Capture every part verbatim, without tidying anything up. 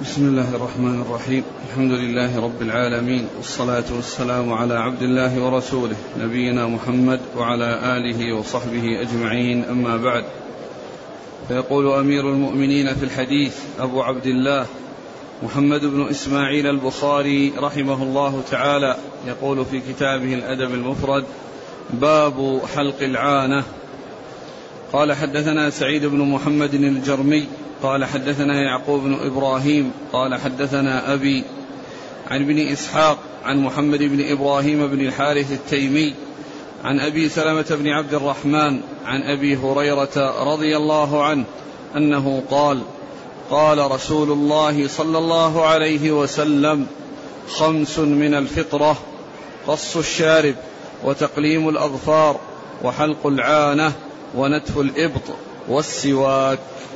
بسم الله الرحمن الرحيم. الحمد لله رب العالمين، والصلاة والسلام على عبد الله ورسوله نبينا محمد وعلى آله وصحبه أجمعين، أما بعد. فيقول أمير المؤمنين في الحديث أبو عبد الله محمد بن إسماعيل البخاري رحمه الله تعالى، يقول في كتابه الأدب المفرد: باب حلق العانة. قال: حدثنا سعيد بن محمد الجرمي قال حدثنا يعقوب بن إبراهيم قال حدثنا أبي عن ابن إسحاق عن محمد بن إبراهيم بن الحارث التيمي عن أبي سلمة بن عبد الرحمن عن أبي هريرة رضي الله عنه أنه قال: قال رسول الله صلى الله عليه وسلم: خمس من الفطرة: قص الشارب، وتقليم الأظفار، وحلق العانة، ونتف الإبط، والسواك.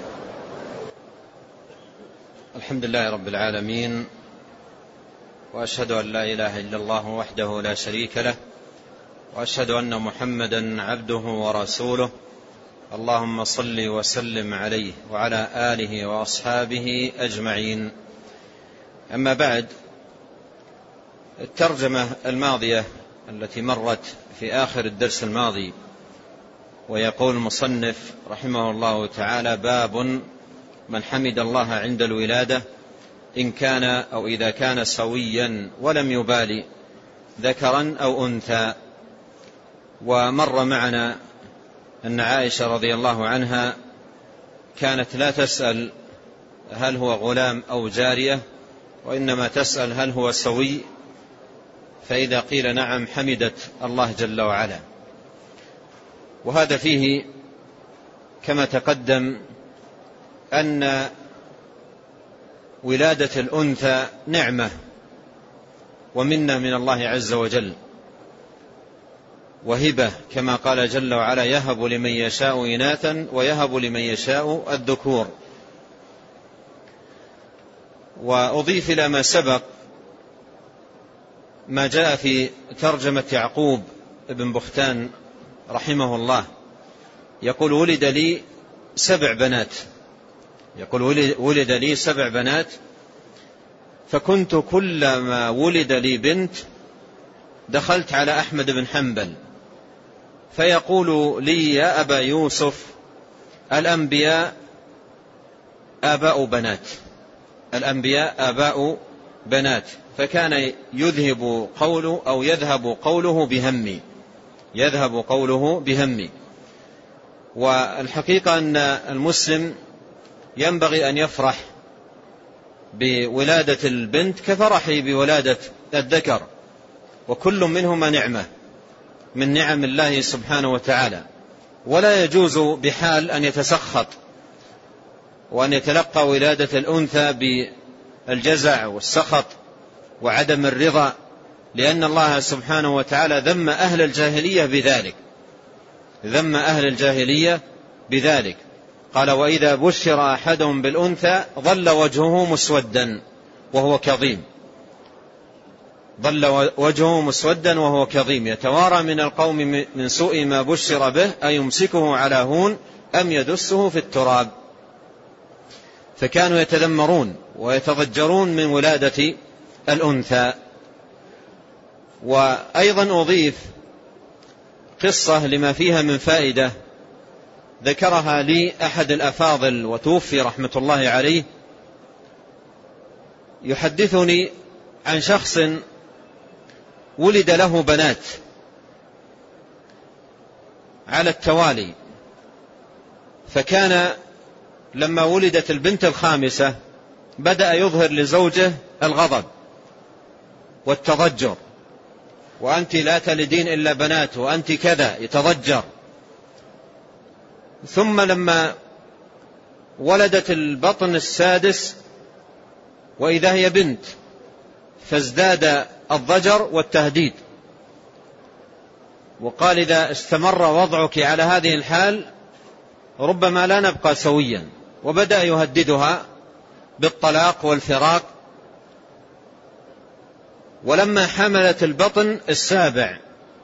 الحمد لله رب العالمين، وأشهد أن لا إله إلا الله وحده لا شريك له، وأشهد أن محمدا عبده ورسوله. اللهم صل وسلم عليه وعلى آله وأصحابه أجمعين. أما بعد، الترجمة الماضية التي مرت في آخر الدرس الماضي، ويقول المصنف رحمه الله تعالى: باب من حمد الله عند الولادة إن كان أو إذا كان سويا ولم يبالي ذكرا أو أنثى. ومر معنا أن عائشة رضي الله عنها كانت لا تسأل هل هو غلام أو جارية، وإنما تسأل هل هو سوي، فإذا قيل نعم حمدت الله جل وعلا. وهذا فيه كما تقدم أن ولادة الأنثى نعمة ومنة من الله عز وجل، وهبة، كما قال جل وعلا: يهب لمن يشاء إناثا ويهب لمن يشاء الذكور. وأضيف إلى ما سبق ما جاء في ترجمة يعقوب بن بختان رحمه الله، يقول: ولد لي سبع بنات يقول ولد لي سبع بنات فكنت كلما ولد لي بنت دخلت على أحمد بن حنبل فيقول لي: يا أبا يوسف، الأنبياء آباء بنات الأنبياء آباء بنات فكان يذهب قوله أو يذهب قوله بهمي يذهب قوله بهمي. والحقيقة أن المسلم ينبغي أن يفرح بولادة البنت كفرحه بولادة الذكر، وكل منهما نعمة من نعم الله سبحانه وتعالى، ولا يجوز بحال أن يتسخط وأن يتلقى ولادة الأنثى بالجزع والسخط وعدم الرضا، لأن الله سبحانه وتعالى ذم أهل الجاهلية بذلك ذم أهل الجاهلية بذلك قال: وإذا بشر أحدهم بالأنثى ظل وجهه مسودا وهو كظيم ظل وجهه مسودا وهو كظيم يتوارى من القوم من سوء ما بشر به أيمسكه على هون أم يدسه في التراب. فكانوا يتذمرون ويتضجرون من ولادة الأنثى. وأيضا أضيف قصة لما فيها من فائدة ذكرها لي أحد الأفاضل وتوفي رحمة الله عليه، يحدثني عن شخص ولد له بنات على التوالي، فكان لما ولدت البنت الخامسة بدأ يظهر لزوجه الغضب والتضجر: وأنت لا تلدين إلا بنات، وأنت كذا، يتضجر. ثم لما ولدت البطن السادس وإذا هي بنت فازداد الضجر والتهديد، وقال: إذا استمر وضعك على هذه الحال ربما لا نبقى سويا، وبدأ يهددها بالطلاق والفراق. ولما حملت البطن السابع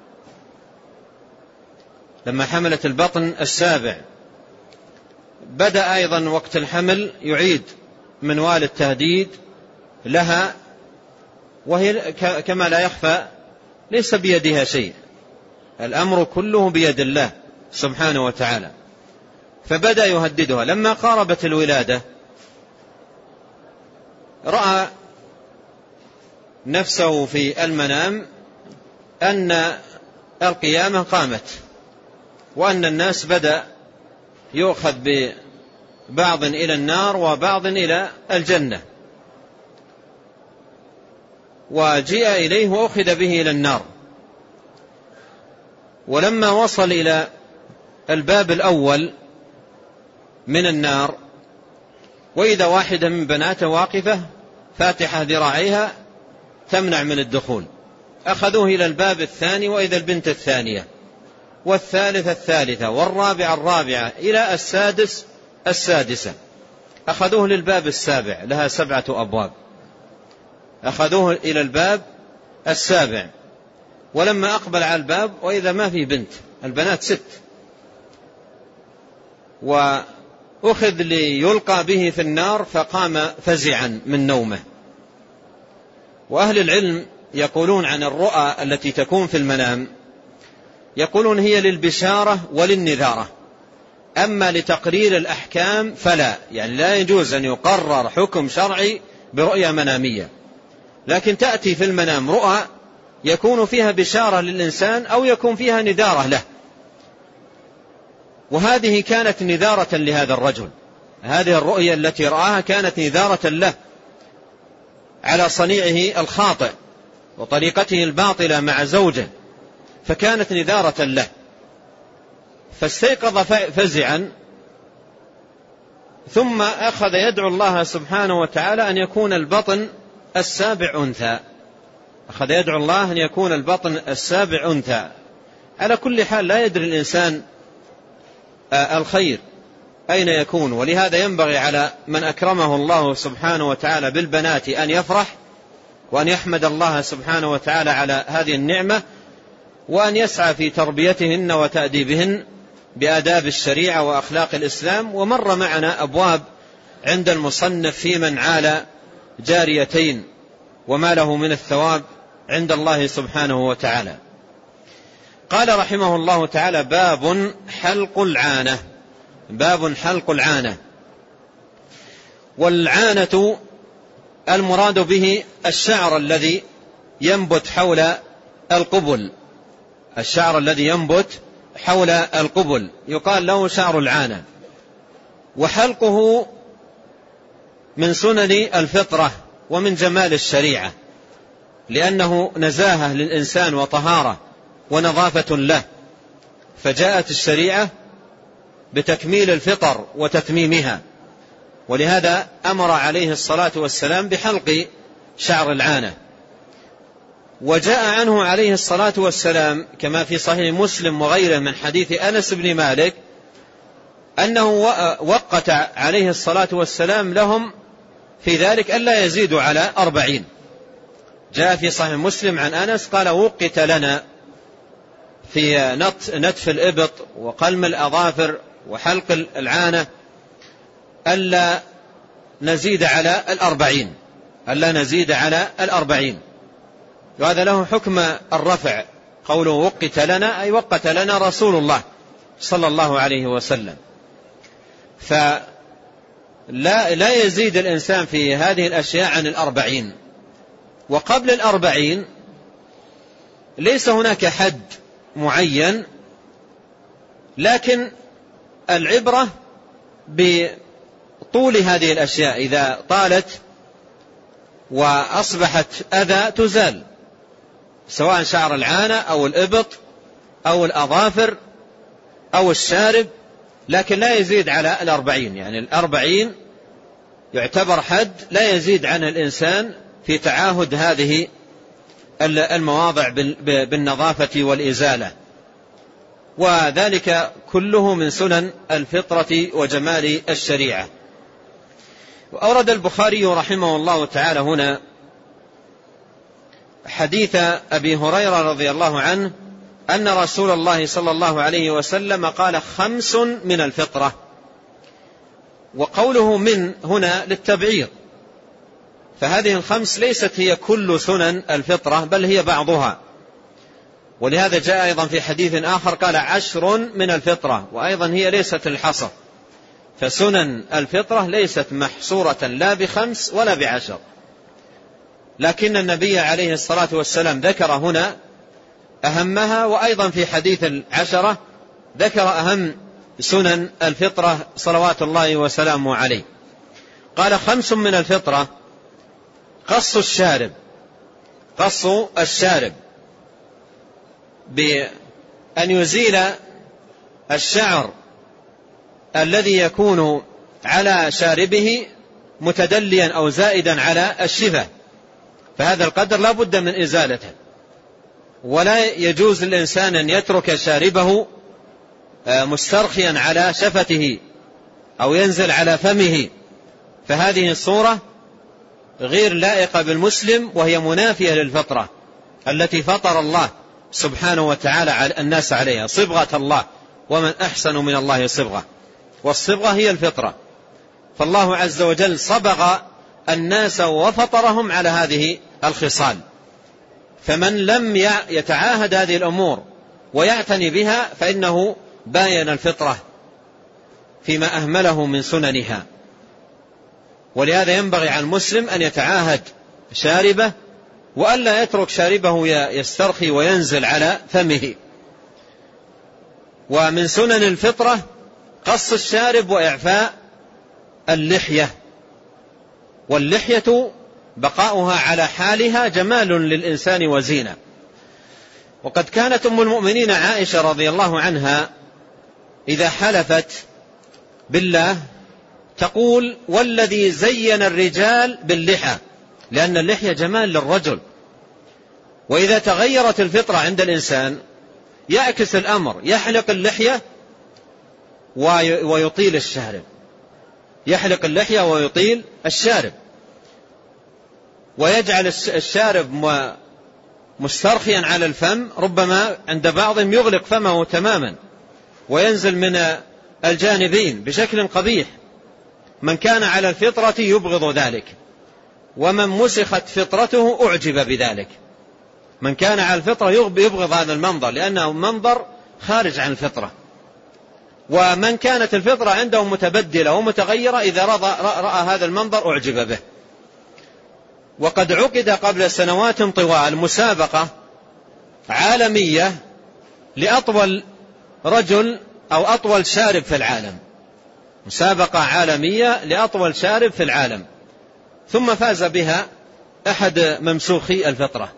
لما حملت البطن السابع بدأ أيضا وقت الحمل يعيد منوال التهديد لها، وهي كما لا يخفى ليس بيدها شيء، الأمر كله بيد الله سبحانه وتعالى. فبدأ يهددها. لما قاربت الولادة رأى نفسه في المنام أن القيامة قامت، وأن الناس بدأ يؤخذ ببعض إلى النار وبعض إلى الجنة، وجيء إليه وأخذ به إلى النار. ولما وصل إلى الباب الأول من النار وإذا واحدة من بناته واقفة فاتحة ذراعيها تمنع من الدخول، أخذوه إلى الباب الثاني وإذا البنت الثانية والثالثة الثالثة والرابعة الرابعة إلى السادس السادسة، أخذوه للباب السابع، لها سبعة أبواب، أخذوه إلى الباب السابع. ولما أقبل على الباب وإذا ما في بنت، البنات ست، وأخذ ليلقى به في النار فقام فزعا من نومه. وأهل العلم يقولون عن الرؤى التي تكون في المنام، يقولون هي للبشارة وللنذارة، أما لتقرير الأحكام فلا، يعني لا يجوز أن يقرر حكم شرعي برؤية منامية، لكن تأتي في المنام رؤى يكون فيها بشارة للإنسان أو يكون فيها نذارة له. وهذه كانت نذارة لهذا الرجل، هذه الرؤية التي رآها كانت نذارة له على صنيعه الخاطئ وطريقته الباطلة مع زوجه، فكانت نذارة له. فاستيقظ فزعا، ثم أخذ يدعو الله سبحانه وتعالى أن يكون البطن السابع أنثى، أخذ يدعو الله أن يكون البطن السابع أنثى. على كل حال لا يدري الإنسان الخير أين يكون، ولهذا ينبغي على من أكرمه الله سبحانه وتعالى بالبنات أن يفرح وأن يحمد الله سبحانه وتعالى على هذه النعمة، وأن يسعى في تربيتهن وتأديبهن بآداب الشريعة وأخلاق الإسلام. ومر معنا أبواب عند المصنف في من عال جاريتين وما له من الثواب عند الله سبحانه وتعالى. قال رحمه الله تعالى: باب حلق العانة. باب حلق العانة. والعانة المراد به الشعر الذي ينبت حول القبل، الشعر الذي ينبت حول القبل يقال له شعر العانة. وحلقه من سنن الفطرة ومن جمال الشريعة، لأنه نزاهة للإنسان وطهارة ونظافة له، فجاءت الشريعة بتكميل الفطر وتتميمها، ولهذا أمر عليه الصلاة والسلام بحلق شعر العانة. وجاء عنه عليه الصلاة والسلام كما في صحيح مسلم وغيره من حديث أنس بن مالك أنه وقت عليه الصلاة والسلام لهم في ذلك ألا يزيدوا على أربعين. جاء في صحيح مسلم عن أنس قال: وقت لنا في نتف الإبط وقلم الأظافر وحلق العانة ألا نزيد على الأربعين، ألا نزيد على الأربعين. وهذا له حكم الرفع، قوله وقت لنا أي وقت لنا رسول الله صلى الله عليه وسلم. فلا لا يزيد الإنسان في هذه الأشياء عن الأربعين. وقبل الأربعين ليس هناك حد معين، لكن العبرة بطول هذه الأشياء، إذا طالت وأصبحت أذى تزال، سواء شعر العانة أو الإبط أو الأظافر أو الشارب، لكن لا يزيد على الأربعين. يعني الأربعين يعتبر حد لا يزيد عنه الإنسان في تعاهد هذه المواضع بالنظافة والإزالة، وذلك كله من سنن الفطرة وجمال الشريعة. وأورد البخاري رحمه الله تعالى هنا حديث أبي هريرة رضي الله عنه أن رسول الله صلى الله عليه وسلم قال: خمس من الفطرة. وقوله من هنا للتبعيض، فهذه الخمس ليست هي كل سنن الفطرة، بل هي بعضها. ولهذا جاء أيضا في حديث آخر قال عشر من الفطرة، وأيضا هي ليست الحصر. فسنن الفطرة ليست محصورة لا بخمس ولا بعشر، لكن النبي عليه الصلاة والسلام ذكر هنا أهمها، وأيضا في حديث العشرة ذكر أهم سنن الفطرة صلوات الله وسلامه عليه. قال خمس من الفطرة: قص الشارب، قص الشارب بأن يزيل الشعر الذي يكون على شاربه متدليا أو زائدا على الشفة، فهذا القدر لا بد من إزالته، ولا يجوز للإنسان أن يترك شاربه مسترخيا على شفته أو ينزل على فمه، فهذه الصورة غير لائقة بالمسلم، وهي منافية للفطرة التي فطر الله سبحانه وتعالى الناس عليها، صبغة الله، ومن أحسن من الله صبغة، والصبغة هي الفطرة. فالله عز وجل صبغ الناس وفطرهم على هذه الخصال، فمن لم يتعاهد هذه الأمور ويعتني بها فإنه باين الفطرة فيما أهمله من سننها. ولهذا ينبغي على المسلم أن يتعاهد شاربه، وألا يترك شاربه يسترخي وينزل على فمه. ومن سنن الفطرة قص الشارب وإعفاء اللحية، واللحية بقاؤها على حالها جمال للإنسان وزينة. وقد كانت أم المؤمنين عائشة رضي الله عنها إذا حلفت بالله تقول: والذي زين الرجال باللحى، لأن اللحية جمال للرجل. وإذا تغيرت الفطرة عند الإنسان يعكس الأمر، يحلق اللحية ويطيل الشارب، يحلق اللحية ويطيل الشارب، ويجعل الشارب مسترخيا على الفم، ربما عند بعضهم يغلق فمه تماما وينزل من الجانبين بشكل قبيح. من كان على الفطرة يبغض ذلك، ومن مسخت فطرته أعجب بذلك. من كان على الفطرة يبغض هذا المنظر لأنه منظر خارج عن الفطرة، ومن كانت الفطرة عنده متبدلة ومتغيرة إذا رأى هذا المنظر أعجب به. وقد عقد قبل سنوات طوال مسابقة عالمية لأطول رجل أو أطول شارب في العالم، مسابقة عالمية لأطول شارب في العالم، ثم فاز بها أحد ممسوخي الفطرة،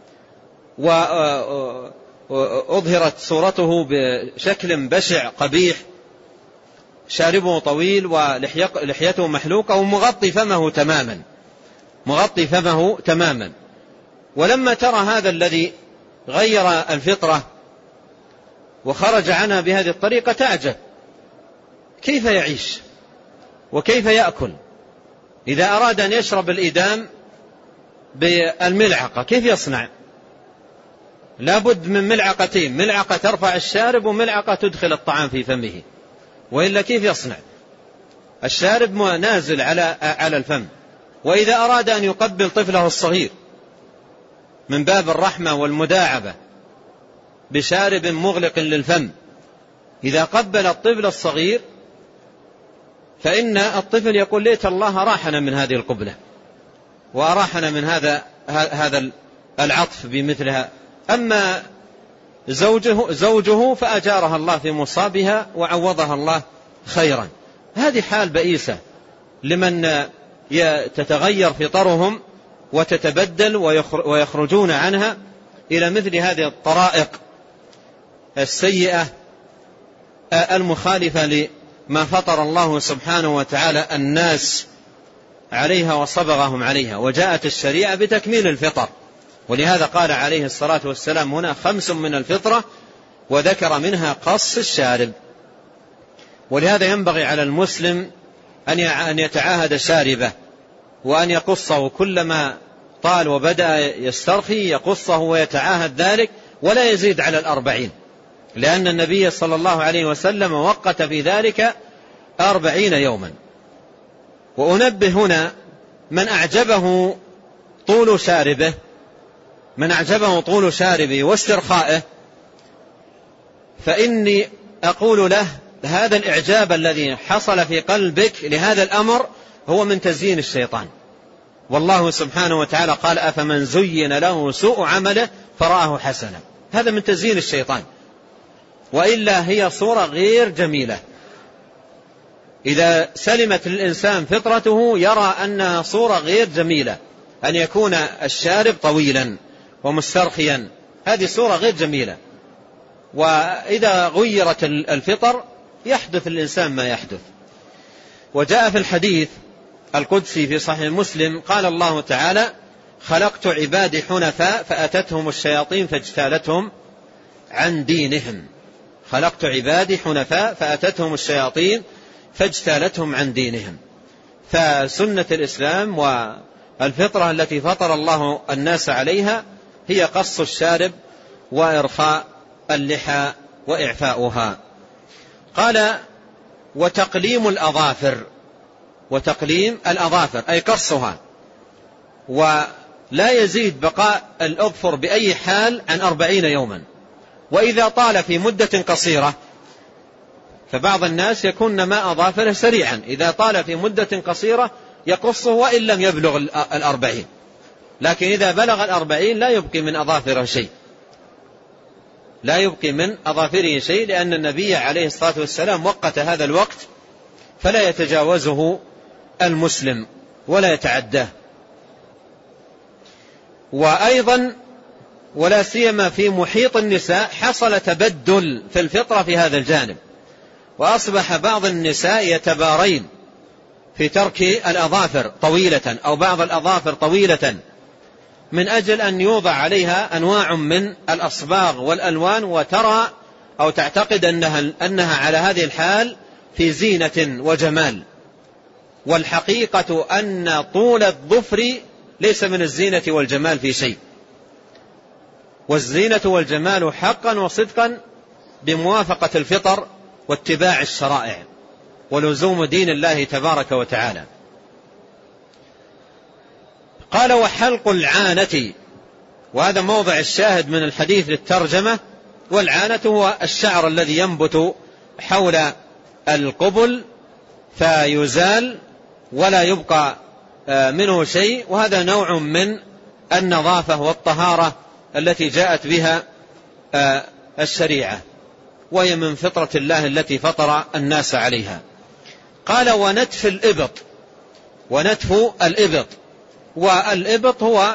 وأظهرت صورته بشكل بشع قبيح، شاربه طويل ولحيته محلوقة ومغطي فمه تماما، مغطي فمه تماما. ولما ترى هذا الذي غير الفطرة وخرج عنها بهذه الطريقة تعجب، كيف يعيش وكيف يأكل؟ إذا أراد أن يشرب الإدام بالملعقة كيف يصنع؟ لابد من ملعقتين، ملعقة ترفع الشارب وملعقة تدخل الطعام في فمه، وإلا كيف يصنع؟ الشارب نازل على على الفم. وإذا أراد أن يقبل طفله الصغير من باب الرحمة والمداعبة بشارب مغلق للفم، إذا قبل الطفل الصغير فإن الطفل يقول: ليت الله راحنا من هذه القبلة وأراحنا من هذا هذا العطف بمثلها. أما زوجه, زوجه فأجارها الله في مصابها وعوضها الله خيرا. هذه حال بئيسة لمن تتغير فطرهم وتتبدل ويخرجون عنها إلى مثل هذه الطرائق السيئة المخالفة لما فطر الله سبحانه وتعالى الناس عليها وصبغهم عليها. وجاءت الشريعة بتكميل الفطر، ولهذا قال عليه الصلاة والسلام هنا خمس من الفطرة، وذكر منها قص الشارب. ولهذا ينبغي على المسلم أن يتعاهد شاربه وأن يقصه كلما طال وبدأ يسترخي يقصه ويتعاهد ذلك، ولا يزيد على الأربعين، لأن النبي صلى الله عليه وسلم وقت في ذلك أربعين يوما. وأنبه هنا من أعجبه طول شاربه من أعجبه طول شاربه واسترخائه فإني أقول له هذا الإعجاب الذي حصل في قلبك لهذا الأمر هو من تزيين الشيطان. والله سبحانه وتعالى قال أفمن زين له سوء عمله فرآه حسنا، هذا من تزيين الشيطان، وإلا هي صورة غير جميلة. إذا سلمت الإنسان فطرته يرى أنها صورة غير جميلة، أن يكون الشارب طويلا ومسترخيا، هذه صورة غير جميلة. وإذا غيرت الفطر يحدث الإنسان ما يحدث. وجاء في الحديث القدسي في صحيح مسلم قال الله تعالى خلقت عبادي حنفاء فأتتهم الشياطين فاجتالتهم عن دينهم. خلقت عبادي حنفاء فأتتهم الشياطين فاجتالتهم عن دينهم. فسنة الإسلام والفطرة التي فطر الله الناس عليها هي قص الشارب وإرخاء اللحى وإعفاؤها. قال وتقليم الأظافر، وتقليم الأظافر أي قصها، ولا يزيد بقاء الأظفر بأي حال عن أربعين يوما. وإذا طال في مدة قصيرة، فبعض الناس يكون ماء أظافره سريعا، إذا طال في مدة قصيرة يقصه وإن لم يبلغ الأربعين، لكن إذا بلغ الأربعين لا يبقي من أظافره شيء، لا يبقي من أظافره شيء، لأن النبي عليه الصلاة والسلام وقت هذا الوقت فلا يتجاوزه المسلم ولا يتعداه. وأيضا ولا سيما في محيط النساء حصل تبدل في الفطرة في هذا الجانب، وأصبح بعض النساء يتبارين في ترك الأظافر طويلة أو بعض الأظافر طويلة من أجل أن يوضع عليها أنواع من الأصباغ والألوان، وترى أو تعتقد أنها, أنها على هذه الحال في زينة وجمال. والحقيقة أن طول الظفر ليس من الزينة والجمال في شيء، والزينة والجمال حقا وصدقا بموافقة الفطر واتباع الشرائع ولزوم دين الله تبارك وتعالى. قال وحلق العانة، وهذا موضع الشاهد من الحديث للترجمة. والعانة هو الشعر الذي ينبت حول القبل فيزال ولا يبقى منه شيء، وهذا نوع من النظافة والطهارة التي جاءت بها الشريعة، وهي من فطرة الله التي فطر الناس عليها. قال ونتف الإبط، ونتف الإبط، والإبط هو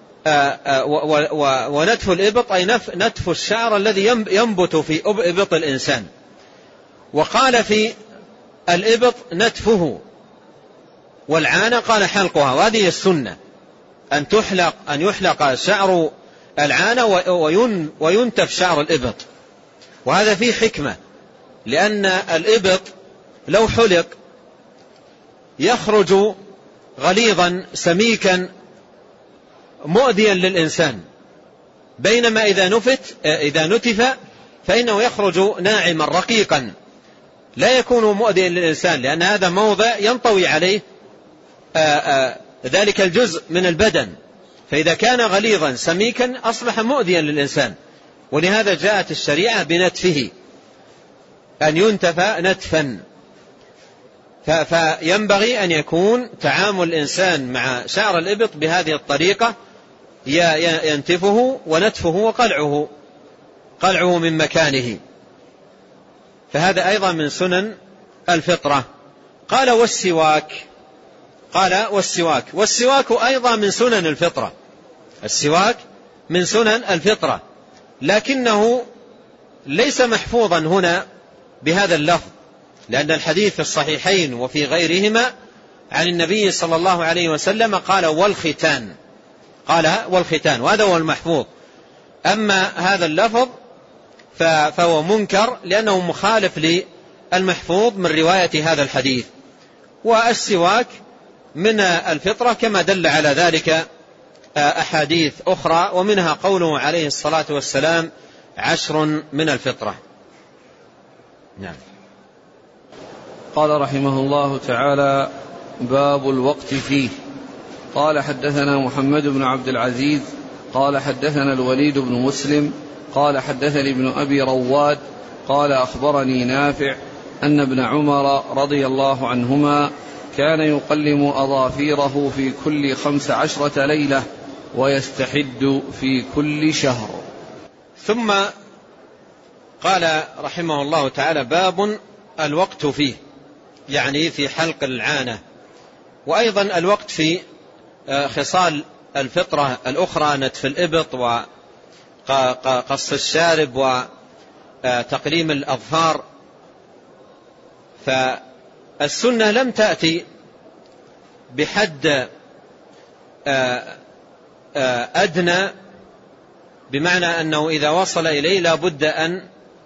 ونتف الإبط أي نتف الشعر الذي ينبت في إبط الإنسان. وقال في الإبط نتفه، والعانة قال حلقها، وهذه السنة أن تحلق أن يحلق شعر العانة وينتف شعر الإبط. وهذا فيه حكمة، لأن الإبط لو حلق يخرج غليظا سميكا مؤذيا للإنسان، بينما إذا نفت إذا نتف فإنه يخرج ناعما رقيقا لا يكون مؤذيا للإنسان، لأن هذا موضع ينطوي عليه آآ آآ ذلك الجزء من البدن، فإذا كان غليظا سميكا أصبح مؤذيا للإنسان. ولهذا جاءت الشريعة بنتفه، أن ينتف نتفا. فينبغي أن يكون تعامل الإنسان مع شعر الإبط بهذه الطريقة، ينتفه ونتفه وقلعه قلعه من مكانه، فهذا أيضا من سنن الفطرة. قال والسواك، قال والسواك والسواك أيضا من سنن الفطرة، السواك من سنن الفطرة، لكنه ليس محفوظا هنا بهذا اللفظ، لأن الحديث في الصحيحين وفي غيرهما عن النبي صلى الله عليه وسلم قال والختان، قال والختان، وهذا هو المحفوظ. أما هذا اللفظ فهو منكر لأنه مخالف للمحفوظ من رواية هذا الحديث. والسواك من الفطرة كما دل على ذلك أحاديث أخرى، ومنها قوله عليه الصلاة والسلام عشر من الفطرة. نعم. قال رحمه الله تعالى باب الوقت فيه. قال حدثنا محمد بن عبد العزيز قال حدثنا الوليد بن مسلم قال حدثني ابن أبي رواد قال أخبرني نافع أن ابن عمر رضي الله عنهما كان يقلم أظافيره في كل خمس عشرة ليلة ويستحد في كل شهر. ثم قال رحمه الله تعالى: باب الوقت فيه، يعني في حلق العانة، وأيضا الوقت في خصال الفطرة الأخرى، نتف الإبط وقص الشارب وتقليم الأظفار. فالسنة لم تأتي بحد أدنى، بمعنى أنه إذا وصل إليه لا بد أن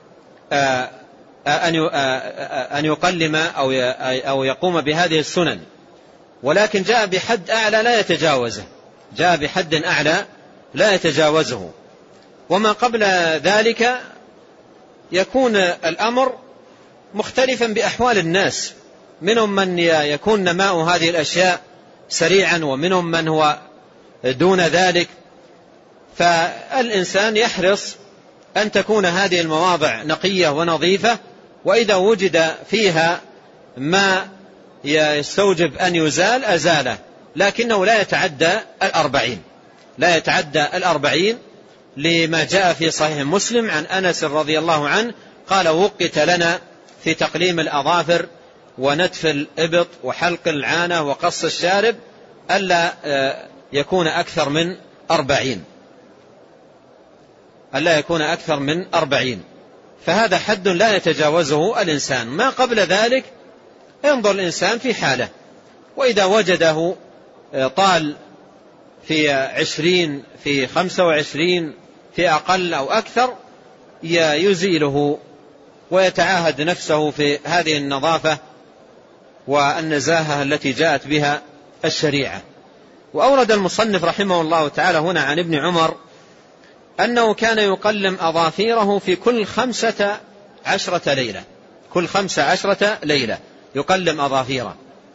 أن يقلم أو يقوم بهذه السنن، ولكن جاء بحد أعلى لا يتجاوزه، جاء بحد أعلى لا يتجاوزه. وما قبل ذلك يكون الأمر مختلفا بأحوال الناس، منهم من يكون نماء هذه الأشياء سريعا ومنهم من هو دون ذلك. فالإنسان يحرص أن تكون هذه المواضع نقية ونظيفة، وإذا وجد فيها ما يستوجب أن يزال أزاله، لكنه لا يتعدى الأربعين لا يتعدى الأربعين لما جاء في صحيح مسلم عن أنس رضي الله عنه قال: وقت لنا في تقليم الأظافر ونتف الإبط وحلق العانة وقص الشارب ألا يكون أكثر من أربعين ألا يكون أكثر من أربعين فهذا حد لا يتجاوزه الإنسان. ما قبل ذلك ينظر الإنسان في حاله، وإذا وجده طال في عشرين في خمسة وعشرين في أقل أو أكثر يزيله ويتعاهد نفسه في هذه النظافة والنزاهة التي جاءت بها الشريعة. وأورد المصنف رحمه الله تعالى هنا عن ابن عمر أنه كان يقلم أظافيره في كل خمسة عشرة ليلة كل خمسة عشرة ليلة يقلم أظافيره،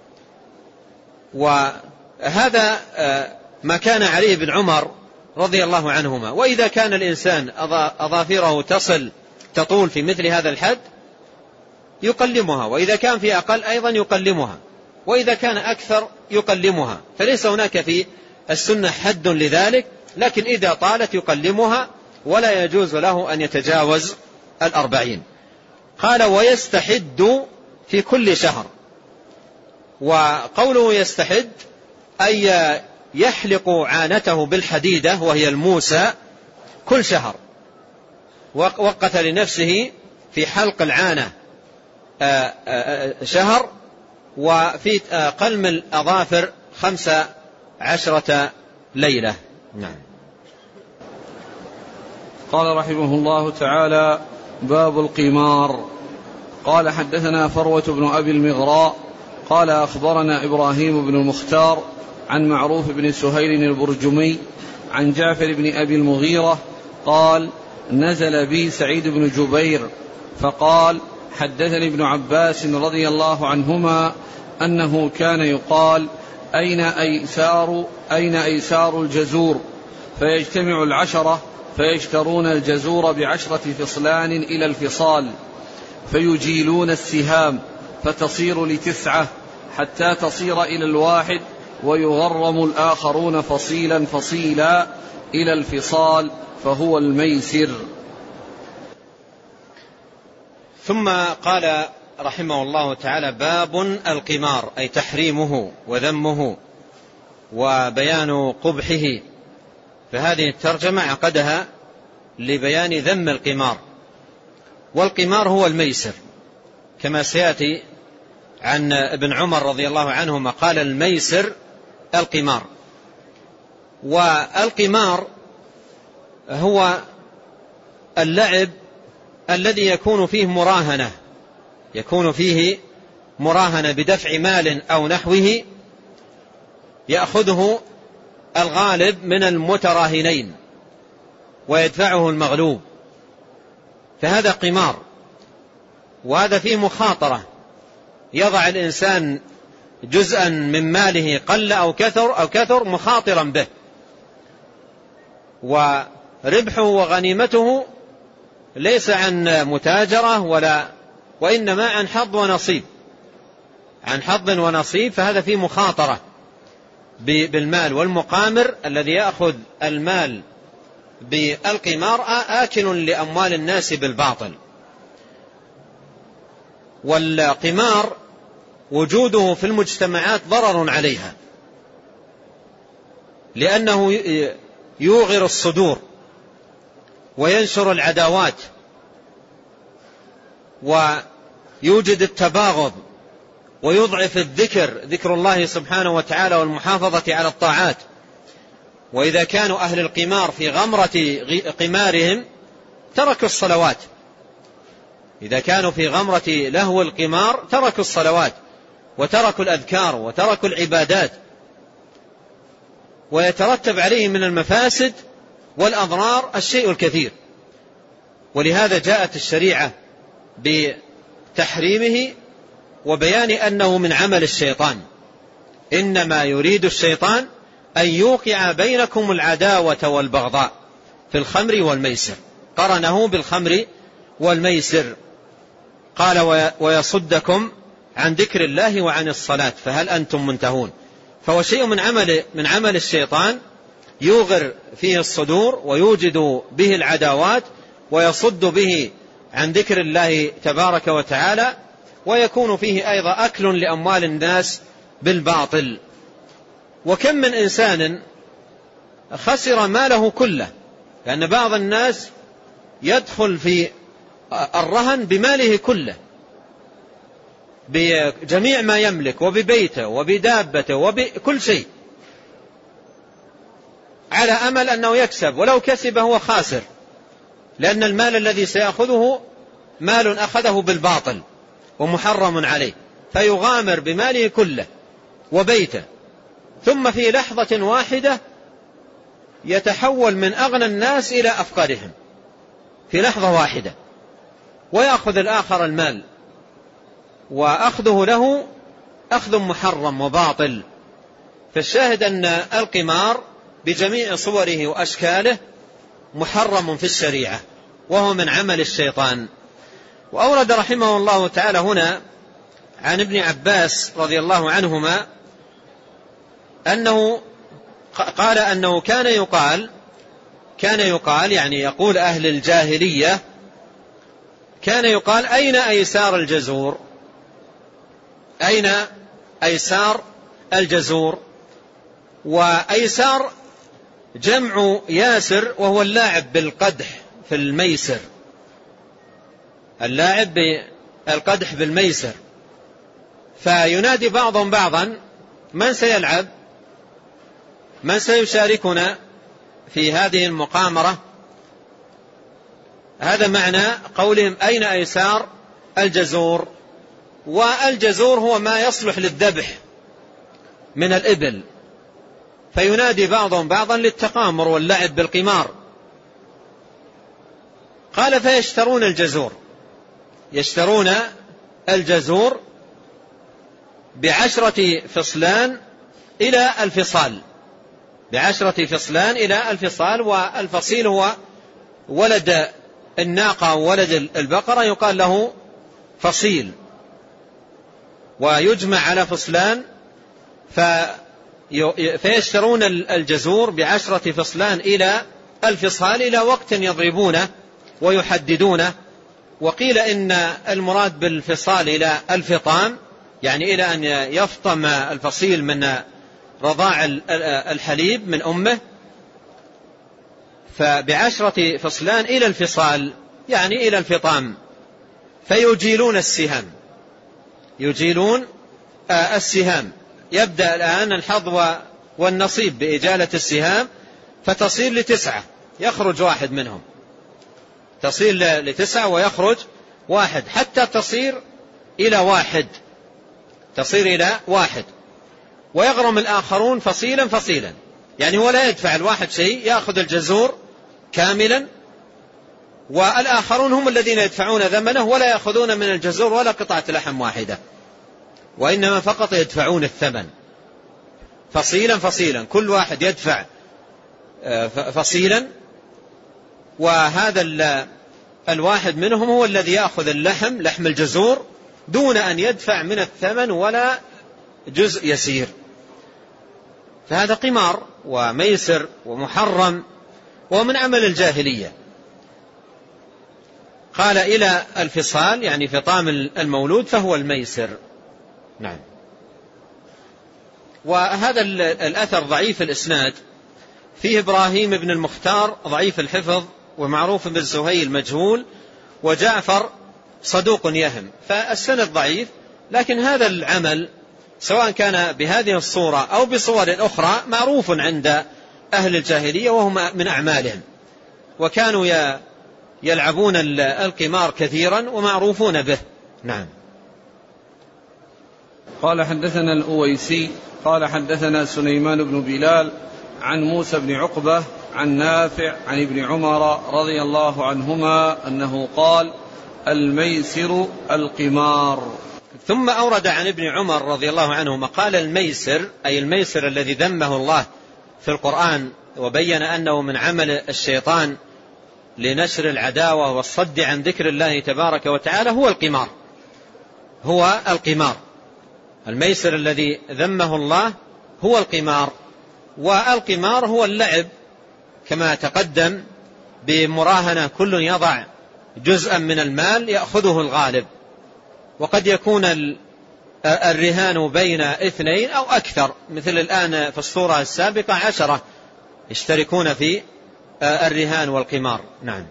وهذا ما كان عليه ابن عمر رضي الله عنهما. وإذا كان الإنسان أظافيره تصل تطول في مثل هذا الحد يقلمها، وإذا كان في أقل أيضا يقلمها، وإذا كان أكثر يقلمها، فليس هناك في السنة حد لذلك، لكن إذا طالت يقلمها ولا يجوز له أن يتجاوز الأربعين. قال: ويستحد في كل شهر. وقوله يستحد أي يحلق عانته بالحديدة وهي الموسى كل شهر، وقت لنفسه في حلق العانة شهر، وفي قلم الأظافر خمسة عشرة ليلة. نعم. قال رحمه الله تعالى: باب القمار. قال حدثنا فروة بن أبي المغراء قال أخبرنا إبراهيم بن المختار عن معروف بن سهيل البرجمي عن جعفر بن أبي المغيرة قال: نزل بي سعيد بن جبير فقال: حدثني ابن عباس رضي الله عنهما أنه كان يقال: أين أيسار, أين أيسار الجزور؟ فيجتمع العشرة فيشترون الجزور بعشرة فصلان إلى الفصال، فيجيلون السهام فتصير لتسعة حتى تصير إلى الواحد، ويغرم الآخرون فصيلا فصيلا إلى الفصال، فهو الميسر. ثم قال رحمه الله تعالى: باب القمار، أي تحريمه وذمه وبيان قبحه. فهذه الترجمة عقدها لبيان ذم القمار. والقمار هو الميسر، كما سيأتي عن ابن عمر رضي الله عنهما قال: الميسر القمار. والقمار هو اللعب الذي يكون فيه مراهنة يكون فيه مراهنة بدفع مال أو نحوه يأخذه الغالب من المتراهنين ويدفعه المغلوب، فهذا قمار. وهذا فيه مخاطرة، يضع الإنسان جزءا من ماله قل أو كثر أو كثر مخاطرا به، وربحه وغنيمته ليس عن متاجرة ولا وإنما عن حظ ونصيب، عن حظ ونصيب، فهذا فيه مخاطرة بالمال. والمقامر الذي يأخذ المال بالقمار آكل لأموال الناس بالباطل. والقمار وجوده في المجتمعات ضرر عليها، لأنه يوغر الصدور وينشر العداوات ويوجد التباغض ويضعف الذكر، ذكر الله سبحانه وتعالى والمحافظة على الطاعات. وإذا كانوا أهل القمار في غمرة قمارهم تركوا الصلوات، إذا كانوا في غمرة لهو القمار تركوا الصلوات وتركوا الأذكار وتركوا العبادات، ويترتب عليه من المفاسد والأضرار الشيء الكثير. ولهذا جاءت الشريعة بتحريمه وبيان أنه من عمل الشيطان. إنما يريد الشيطان أن يوقع بينكم العداوة والبغضاء في الخمر والميسر، قرنه بالخمر والميسر. قال ويصدكم عن ذكر الله وعن الصلاة فهل أنتم منتهون. فهو شيء من عمل من عمل الشيطان يوغر فيه الصدور ويوجد به العداوات ويصد به عن ذكر الله تبارك وتعالى، ويكون فيه أيضا أكل لأموال الناس بالباطل. وكم من إنسان خسر ماله كله، لأن بعض الناس يدخل في الرهن بماله كله، بجميع ما يملك وببيته وبدابته وبكل شيء، على أمل أنه يكسب، ولو كسب هو خاسر، لأن المال الذي سيأخذه مال أخذه بالباطل ومحرم عليه، فيغامر بماله كله وبيته، ثم في لحظة واحدة يتحول من أغنى الناس إلى أفقرهم في لحظة واحدة، ويأخذ الآخر المال، وأخذه له أخذ محرم وباطل. فالشاهد أن القمار بجميع صوره وأشكاله محرم في الشريعة، وهو من عمل الشيطان. وأورد رحمه الله تعالى هنا عن ابن عباس رضي الله عنهما أنه قال أنه كان يقال كان يقال يعني يقول أهل الجاهلية كان يقال أين أيسار الجزور، أين أيسار الجزور. وأيسار جمع ياسر، وهو اللاعب بالقدح في الميسر، اللاعب بالقدح بالميسر. فينادي بعضهم بعضا من سيلعب، من سيشاركنا في هذه المقامرة. هذا معنى قولهم أين أيسار الجزور. والجزور هو ما يصلح للذبح من الإبل، فينادي بعضهم بعضا للتقامر واللعب بالقمار. قال فيشترون الجزور، يشترون الجزور بعشرة فصلان إلى الفصال، بعشرة فصلان إلى الفصال. والفصيل هو ولد الناقة وولد البقرة يقال له فصيل، ويجمع على فصلان. فيشترون الجزور بعشرة فصلان إلى الفصال إلى وقت يضربونه ويحددونه. وقيل إن المراد بالفصال إلى الفطام، يعني إلى أن يفطم الفصيل من رضاع الحليب من أمه. فبعشرة فصلان إلى الفصال يعني إلى الفطام. فيجيلون السهام، يجيلون السهام. يبدأ الآن الحظ والنصيب بإجالة السهام، فتصير لتسعة يخرج واحد منهم، تصير لتسعة ويخرج واحد، حتى تصير إلى واحد، تصير إلى واحد. ويغرم الآخرون فصيلا فصيلا، يعني هو لا يدفع الواحد شيء، يأخذ الجزور كاملا، والآخرون هم الذين يدفعون ثمنه ولا يأخذون من الجزور ولا قطعة لحم واحدة. وإنما فقط يدفعون الثمن فصيلا فصيلا، كل واحد يدفع فصيلا، وهذا الواحد منهم هو الذي يأخذ اللحم لحم الجزور دون أن يدفع من الثمن ولا جزء يسير. فهذا قمار وميسر ومحرم ومن عمل الجاهلية. قال إلى الفصال يعني فطام المولود فهو الميسر. نعم. وهذا الأثر ضعيف الإسناد، فيه إبراهيم بن المختار ضعيف الحفظ، ومعروف بن سهيل مجهول، وجعفر صدوق يهم، فالسند ضعيف. لكن هذا العمل سواء كان بهذه الصورة أو بصور أخرى معروف عند أهل الجاهلية وهم من أعمالهم، وكانوا يلعبون القمار كثيرا ومعروفون به. نعم. قال حدثنا الأويسي قال حدثنا سليمان بن بلال عن موسى بن عقبة عن نافع عن ابن عمر رضي الله عنهما أنه قال: الميسر القمار. ثم أورد عن ابن عمر رضي الله عنهما قال: الميسر أي الميسر الذي ذمه الله في القرآن وبين أنه من عمل الشيطان لنشر العداوة والصد عن ذكر الله تبارك وتعالى هو القمار، هو القمار. الميسر الذي ذمه الله هو القمار، والقمار هو اللعب كما تقدم بمراهنة، كل يضع جزءا من المال يأخذه الغالب، وقد يكون الرهان بين اثنين أو أكثر، مثل الآن في الصورة السابقة عشرة يشتركون في الرهان والقمار. نعم.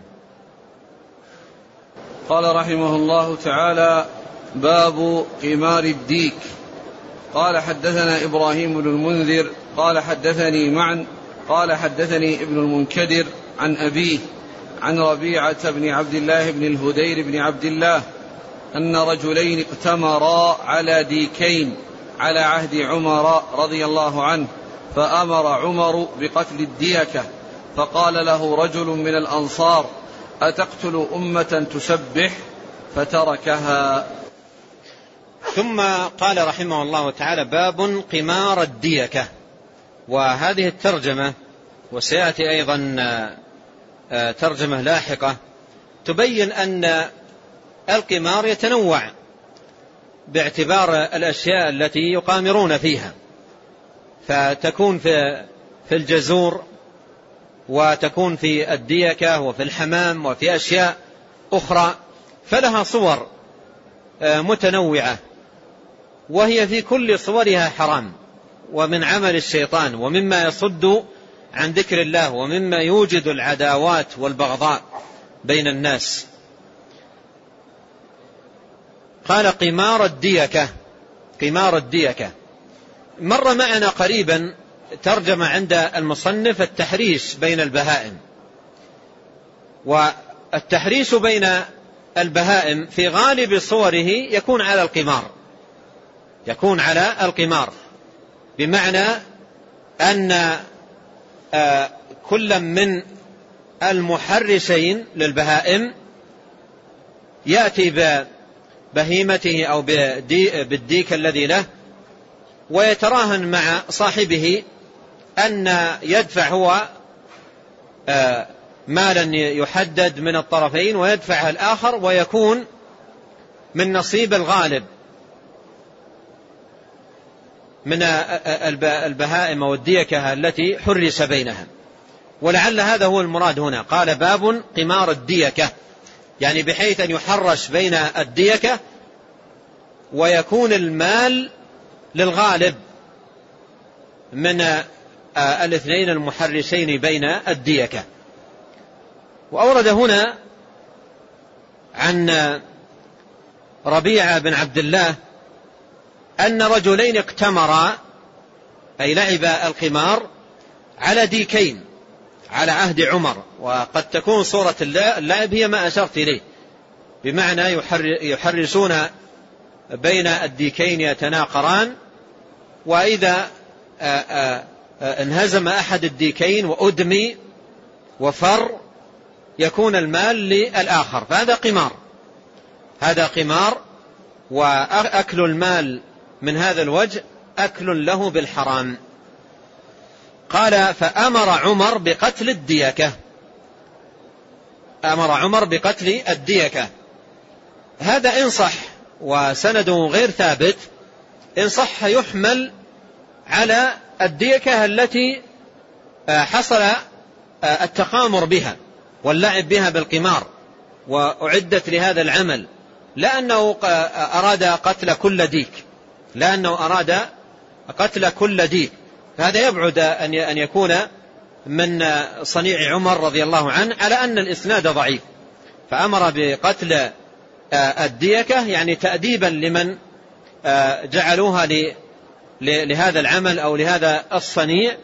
قال رحمه الله تعالى: باب قمار الديك. قال حدثنا إبراهيم بن المنذر قال حدثني معن قال حدثني ابن المنكدر عن أبيه عن ربيعة بن عبد الله بن الهدير بن عبد الله أن رجلين اقتمرا على ديكين على عهد عمر رضي الله عنه، فأمر عمر بقتل الديكة، فقال له رجل من الأنصار: أتقتل أمة تسبح؟ فتركها. ثم قال رحمه الله تعالى: باب قمار الديكة. وهذه الترجمة وسيأتي أيضا ترجمة لاحقة تبين أن القمار يتنوع باعتبار الأشياء التي يقامرون فيها، فتكون في في الجزور، وتكون في الديكة، وفي الحمام، وفي أشياء أخرى، فلها صور متنوعة، وهي في كل صورها حرام ومن عمل الشيطان ومما يصد عن ذكر الله ومما يوجد العداوات والبغضاء بين الناس. قال: قمار الديكة. قمار الديكة مر معنا قريبا ترجم عند المصنف التحريش بين البهائم، والتحريش بين البهائم في غالب صوره يكون على القمار، يكون على القمار، بمعنى أن كل من المحرشين للبهائم يأتي ببهيمته أو بالديك الذي له ويتراهن مع صاحبه أن يدفع هو مالا يحدد من الطرفين ويدفعها الآخر، ويكون من نصيب الغالب من البهائم والديكة التي حرس بينها. ولعل هذا هو المراد هنا. قال: باب قمار الديكة، يعني بحيث أن يحرش بين الديكة ويكون المال للغالب من الاثنين المحرشين بين الديكة. وأورد هنا عن ربيعة بن عبد الله أن رجلين اقتمرا أي لعب القمار على ديكين على عهد عمر، وقد تكون صورة اللعب هي ما أشرت إليه، بمعنى يحرشون بين الديكين يتناقران، وإذا انهزم أحد الديكين وأدمي وفر يكون المال للآخر، فهذا قمار، هذا قمار، وأكل المال من هذا الوجه أكل له بالحرام. قال فأمر عمر بقتل الديكة، أمر عمر بقتل الديكة. هذا إن صح وسنده غير ثابت، إن صح يحمل على الديكة التي حصل التقامر بها واللعب بها بالقمار وأعدت لهذا العمل، لأنه أراد قتل كل ديك، لأنه أراد قتل كل ديك، فهذا يبعد أن يكون من صنيع عمر رضي الله عنه، على أن الإسناد ضعيف. فأمر بقتل الديكة يعني تأديبا لمن جعلوها لهذا العمل أو لهذا الصنيع،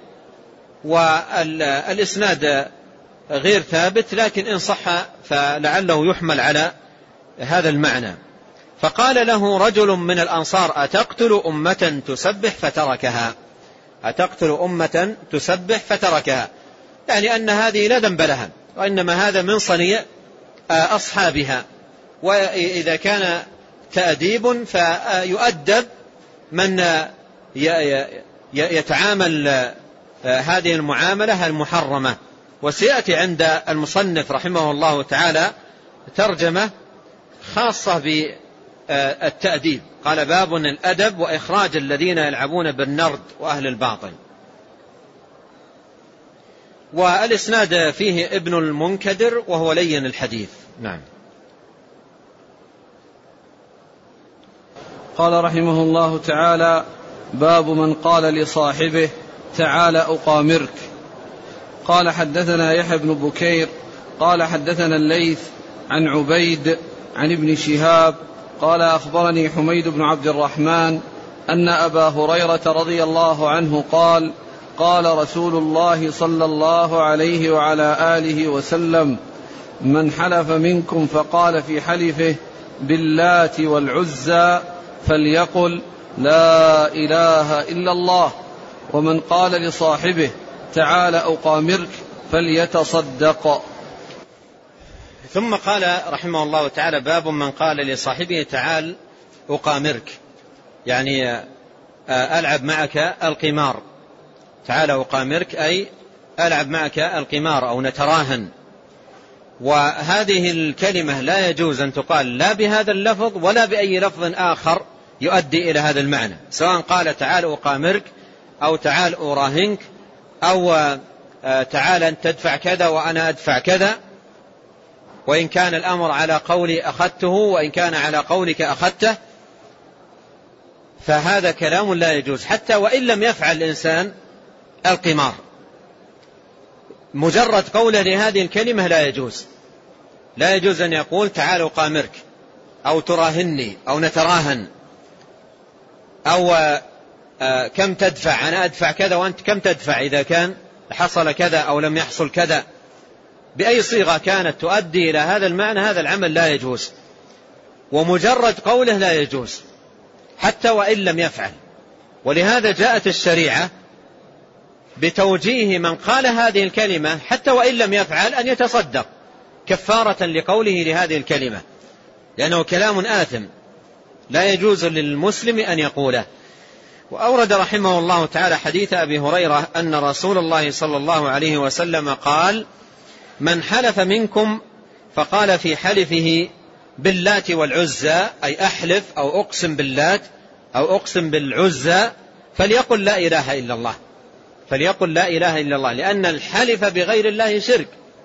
والإسناد غير ثابت، لكن إن صح فلعله يحمل على هذا المعنى. فقال له رجل من الأنصار أتقتل أمة تسبح فتركها، أتقتل أمة تسبح فتركها، يعني أن هذه لا ذنب لها، وإنما هذا من صنيع أصحابها، وإذا كان تأديب فيؤدب من يتعامل هذه المعاملة المحرمة. وسيأتي عند المصنف رحمه الله تعالى ترجمة خاصة بالتأديب، قال باب الأدب وإخراج الذين يلعبون بالنرد وأهل الباطل. والإسناد فيه ابن المنكدر وهو لين الحديث. نعم. قال رحمه الله تعالى باب من قال لصاحبه تعال أقامرك. قال حدثنا يحيى بن بكير قال حدثنا الليث عن عبيد عن ابن شهاب قال أخبرني حميد بن عبد الرحمن أن أبا هريرة رضي الله عنه قال قال رسول الله صلى الله عليه وعلى آله وسلم من حلف منكم فقال في حلفه باللات والعزى فليقل لا إله إلا الله، ومن قال لصاحبه تعال أقامرك فليتصدق. ثم قال رحمه الله تعالى باب من قال لصاحبه تعال أقامرك، يعني ألعب معك القمار، تعال أقامرك أي ألعب معك القمار أو نتراهن. وهذه الكلمة لا يجوز أن تقال لا بهذا اللفظ ولا بأي لفظ آخر يؤدي إلى هذا المعنى، سواء قال تعال أقامرك أو تعال أراهنك أو تعال أن تدفع كذا وأنا أدفع كذا، وإن كان الأمر على قولي أخذته وإن كان على قولك أخذته، فهذا كلام لا يجوز حتى وإن لم يفعل الإنسان القمار، مجرد قوله لهذه الكلمة لا يجوز. لا يجوز أن يقول تعال أقامرك أو تراهني أو نتراهن أو كم تدفع، أنا أدفع كذا وأنت كم تدفع إذا كان حصل كذا أو لم يحصل كذا، بأي صيغة كانت تؤدي إلى هذا المعنى هذا العمل لا يجوز، ومجرد قوله لا يجوز حتى وإن لم يفعل. ولهذا جاءت الشريعة بتوجيه من قال هذه الكلمة حتى وإن لم يفعل أن يتصدق كفارة لقوله لهذه الكلمة، لأنه كلام آثم لا يجوز للمسلم أن يقوله. وأورد رحمه الله تعالى حديث أبي هريرة أن رسول الله صلى الله عليه وسلم قال من حلف منكم فقال في حلفه باللات والعزى أي أحلف أو أقسم باللات أو أقسم بالعزى فليقل لا إله إلا الله، فليقل لا إله إلا الله، لأن الحلف بغير الله شرك،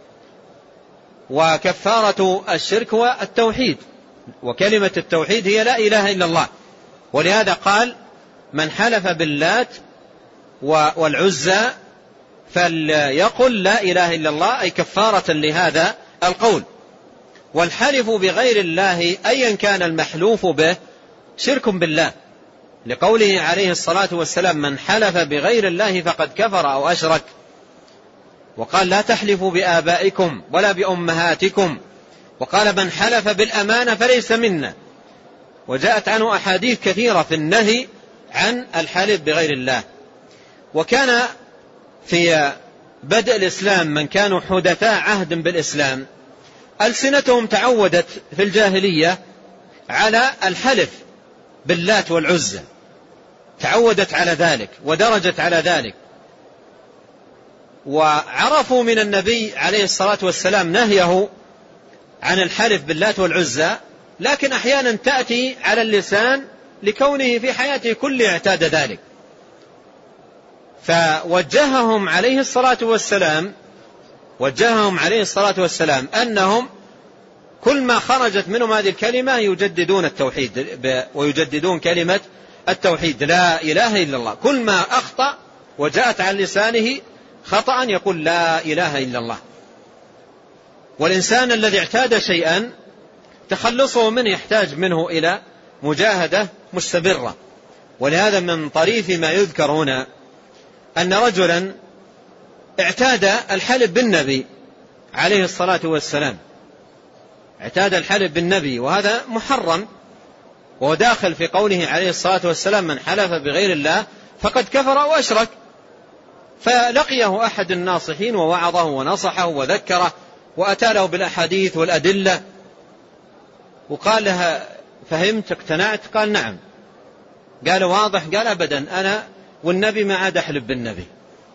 وكفارة الشرك هو التوحيد، وكلمة التوحيد هي لا إله إلا الله. ولهذا قال من حلف باللات والعزى فليقل لا إله إلا الله أي كفارة لهذا القول. والحلف بغير الله أيا كان المحلوف به شرك بالله، لقوله عليه الصلاة والسلام من حلف بغير الله فقد كفر أو أشرك. وقال لا تحلفوا بآبائكم ولا بأمهاتكم، وقال من حلف بالأمانة فليس منا. وجاءت عنه أحاديث كثيرة في النهي عن الحلف بغير الله. وكان في بدء الإسلام من كانوا حدثاء عهد بالإسلام ألسنتهم تعودت في الجاهلية على الحلف باللات والعزى، تعودت على ذلك ودرجت على ذلك، وعرفوا من النبي عليه الصلاة والسلام نهيه عن الحلف باللات والعزى، لكن أحيانا تأتي على اللسان لكونه في حياته كله اعتاد ذلك، فوجههم عليه الصلاة والسلام وجههم عليه الصلاة والسلام أنهم كل ما خرجت منهم هذه الكلمة يجددون التوحيد ويجددون كلمة التوحيد لا إله إلا الله. كل ما أخطأ وجاءت عن لسانه خطأ يقول لا إله إلا الله. والإنسان الذي اعتاد شيئا تخلصه منه يحتاج منه إلى مجاهدة مستمرة. ولهذا من طريف ما يذكر هنا أن رجلا اعتاد الحلف بالنبي عليه الصلاة والسلام، اعتاد الحلف بالنبي، وهذا محرم، وهو داخل في قوله عليه الصلاة والسلام من حلف بغير الله فقد كفر وأشرك. فلقيه أحد الناصحين ووعظه ونصحه وذكره وأتى له بالأحاديث والأدلة، وقال لها فهمت اقتنعت؟ قال نعم. قال واضح؟ قال أبدا، أنا والنبي ما عاد أحلف بالنبي.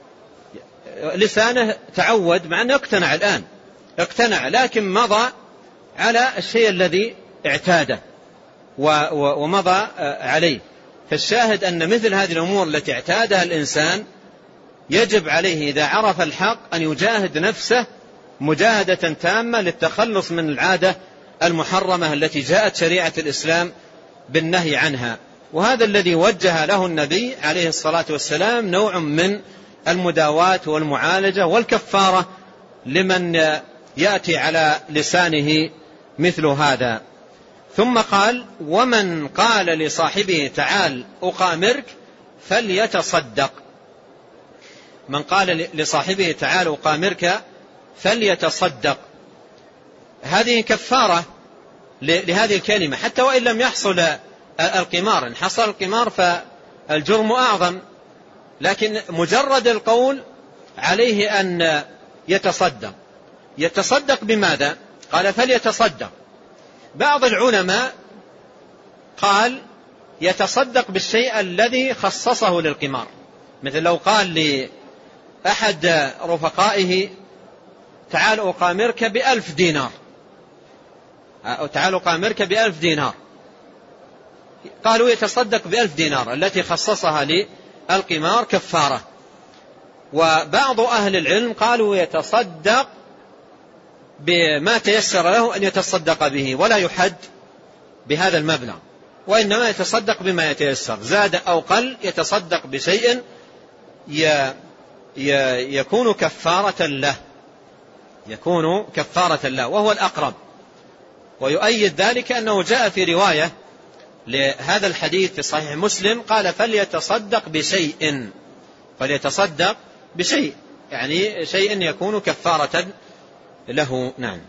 لسانه تعود، مع أنه اقتنع الآن، اقتنع لكن مضى على الشيء الذي اعتاده ومضى عليه. فالشاهد أن مثل هذه الأمور التي اعتادها الإنسان يجب عليه إذا عرف الحق أن يجاهد نفسه مجاهدة تامة للتخلص من العادة المحرمة التي جاءت شريعة الإسلام بالنهي عنها. وهذا الذي وجه له النبي عليه الصلاة والسلام نوع من المداواة والمعالجة والكفارة لمن يأتي على لسانه مثل هذا. ثم قال ومن قال لصاحبه تعال أقامرك فليتصدق. من قال لصاحبه تعال أقامرك فليتصدق، هذه كفارة لهذه الكلمة حتى وإن لم يحصل القمار. إن حصل القمار فالجرم أعظم، لكن مجرد القول عليه أن يتصدق. يتصدق بماذا؟ قال فليتصدق. بعض العلماء قال يتصدق بالشيء الذي خصصه للقمار، مثل لو قال لأحد رفقائه تعال أقامرك بألف دينار، أو تعال أقامرك بألف دينار، قالوا يتصدق بألف دينار التي خصصها للقمار كفارة. وبعض أهل العلم قالوا يتصدق بما تيسر له أن يتصدق به ولا يحد بهذا المبلغ، وإنما يتصدق بما يتيسر، زاد أو قل يتصدق بشيء يكون كفارة له، يكون كفارة له وهو الأقرب. ويؤيد ذلك أنه جاء في رواية لهذا الحديث في صحيح مسلم قال فليتصدق بشيء، فليتصدق بشيء يعني شيء يكون كفارة له. نعم.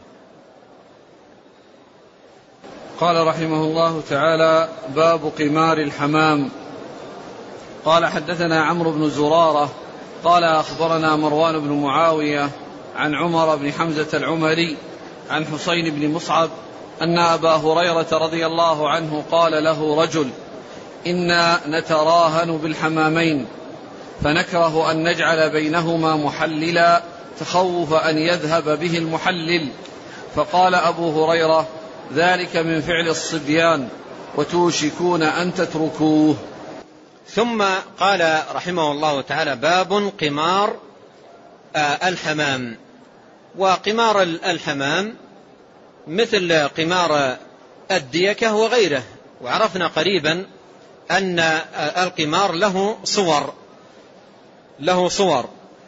قال رحمه الله تعالى باب قمار الحمام. قال حدثنا عمرو بن زرارة قال أخبرنا مروان بن معاوية عن عمر بن حمزة العمري عن حسين بن مصعب أن أبا هريرة رضي الله عنه قال له رجل إنا نتراهن بالحمامين فنكره أن نجعل بينهما محللا تخوف أن يذهب به المحلل. فقال أبو هريرة ذلك من فعل الصبيان وتوشكون أن تتركوه. ثم قال رحمه الله تعالى باب قمار الحمام. وقمار الحمام مثل قمار الديكة وغيره، وعرفنا قريبا أن القمار له صور له صور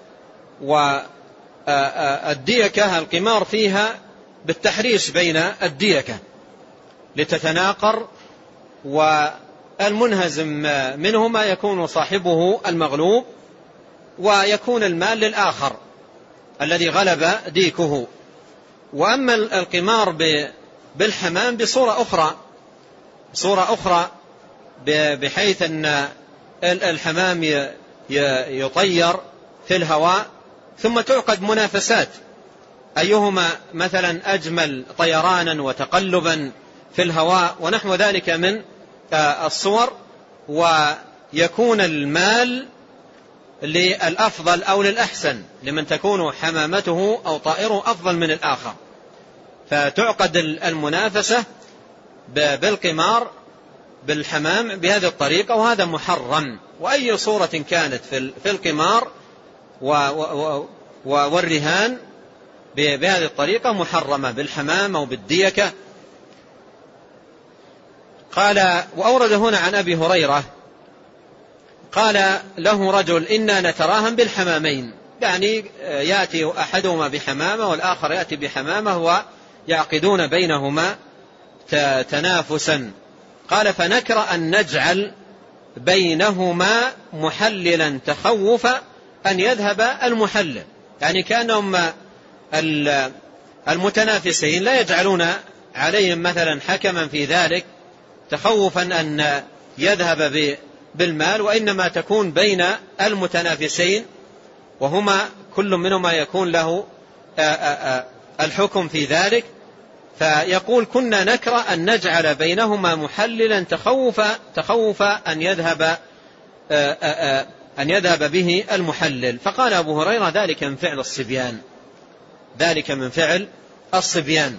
والديكة القمار فيها بالتحريش بين الديكة لتتناقر، والمنهزم منهما يكون صاحبه المغلوب ويكون المال للآخر الذي غلب ديكه. وأما القمار بالحمام بصورة أخرى صورة أخرى بحيث أن الحمام يطير في الهواء ثم تعقد منافسات أيهما مثلا أجمل طيرانا وتقلبا في الهواء ونحو ذلك من الصور، يكون المال للأفضل أو للأحسن، لمن تكون حمامته أو طائره أفضل من الآخر، فتعقد المنافسة بالقمار بالحمام بهذه الطريقة، وهذا محرم. وأي صورة كانت في القمار والرهان بهذه الطريقة محرمة، بالحمام أو بالديكة. قال وأورد هنا عن أبي هريرة قال له رجل إنا نتراهن بالحمامين، يعني يأتي أحدهما بحمامة والآخر يأتي بحمامة ويعقدون بينهما تنافسا. قال فنكر أن نجعل بينهما محللا تخوف أن يذهب المحلل، يعني كأنهم المتنافسين لا يجعلون عليهم مثلا حكما في ذلك تخوفا أن يذهب بالمال، وإنما تكون بين المتنافسين وهما كل منهما يكون له الحكم في ذلك. فيقول كنا نكره أن نجعل بينهما محللا تخوف تخوف أن يذهب أن يذهب به المحلل. فقال أبو هريرة ذلك من فعل الصبيان، ذلك من فعل الصبيان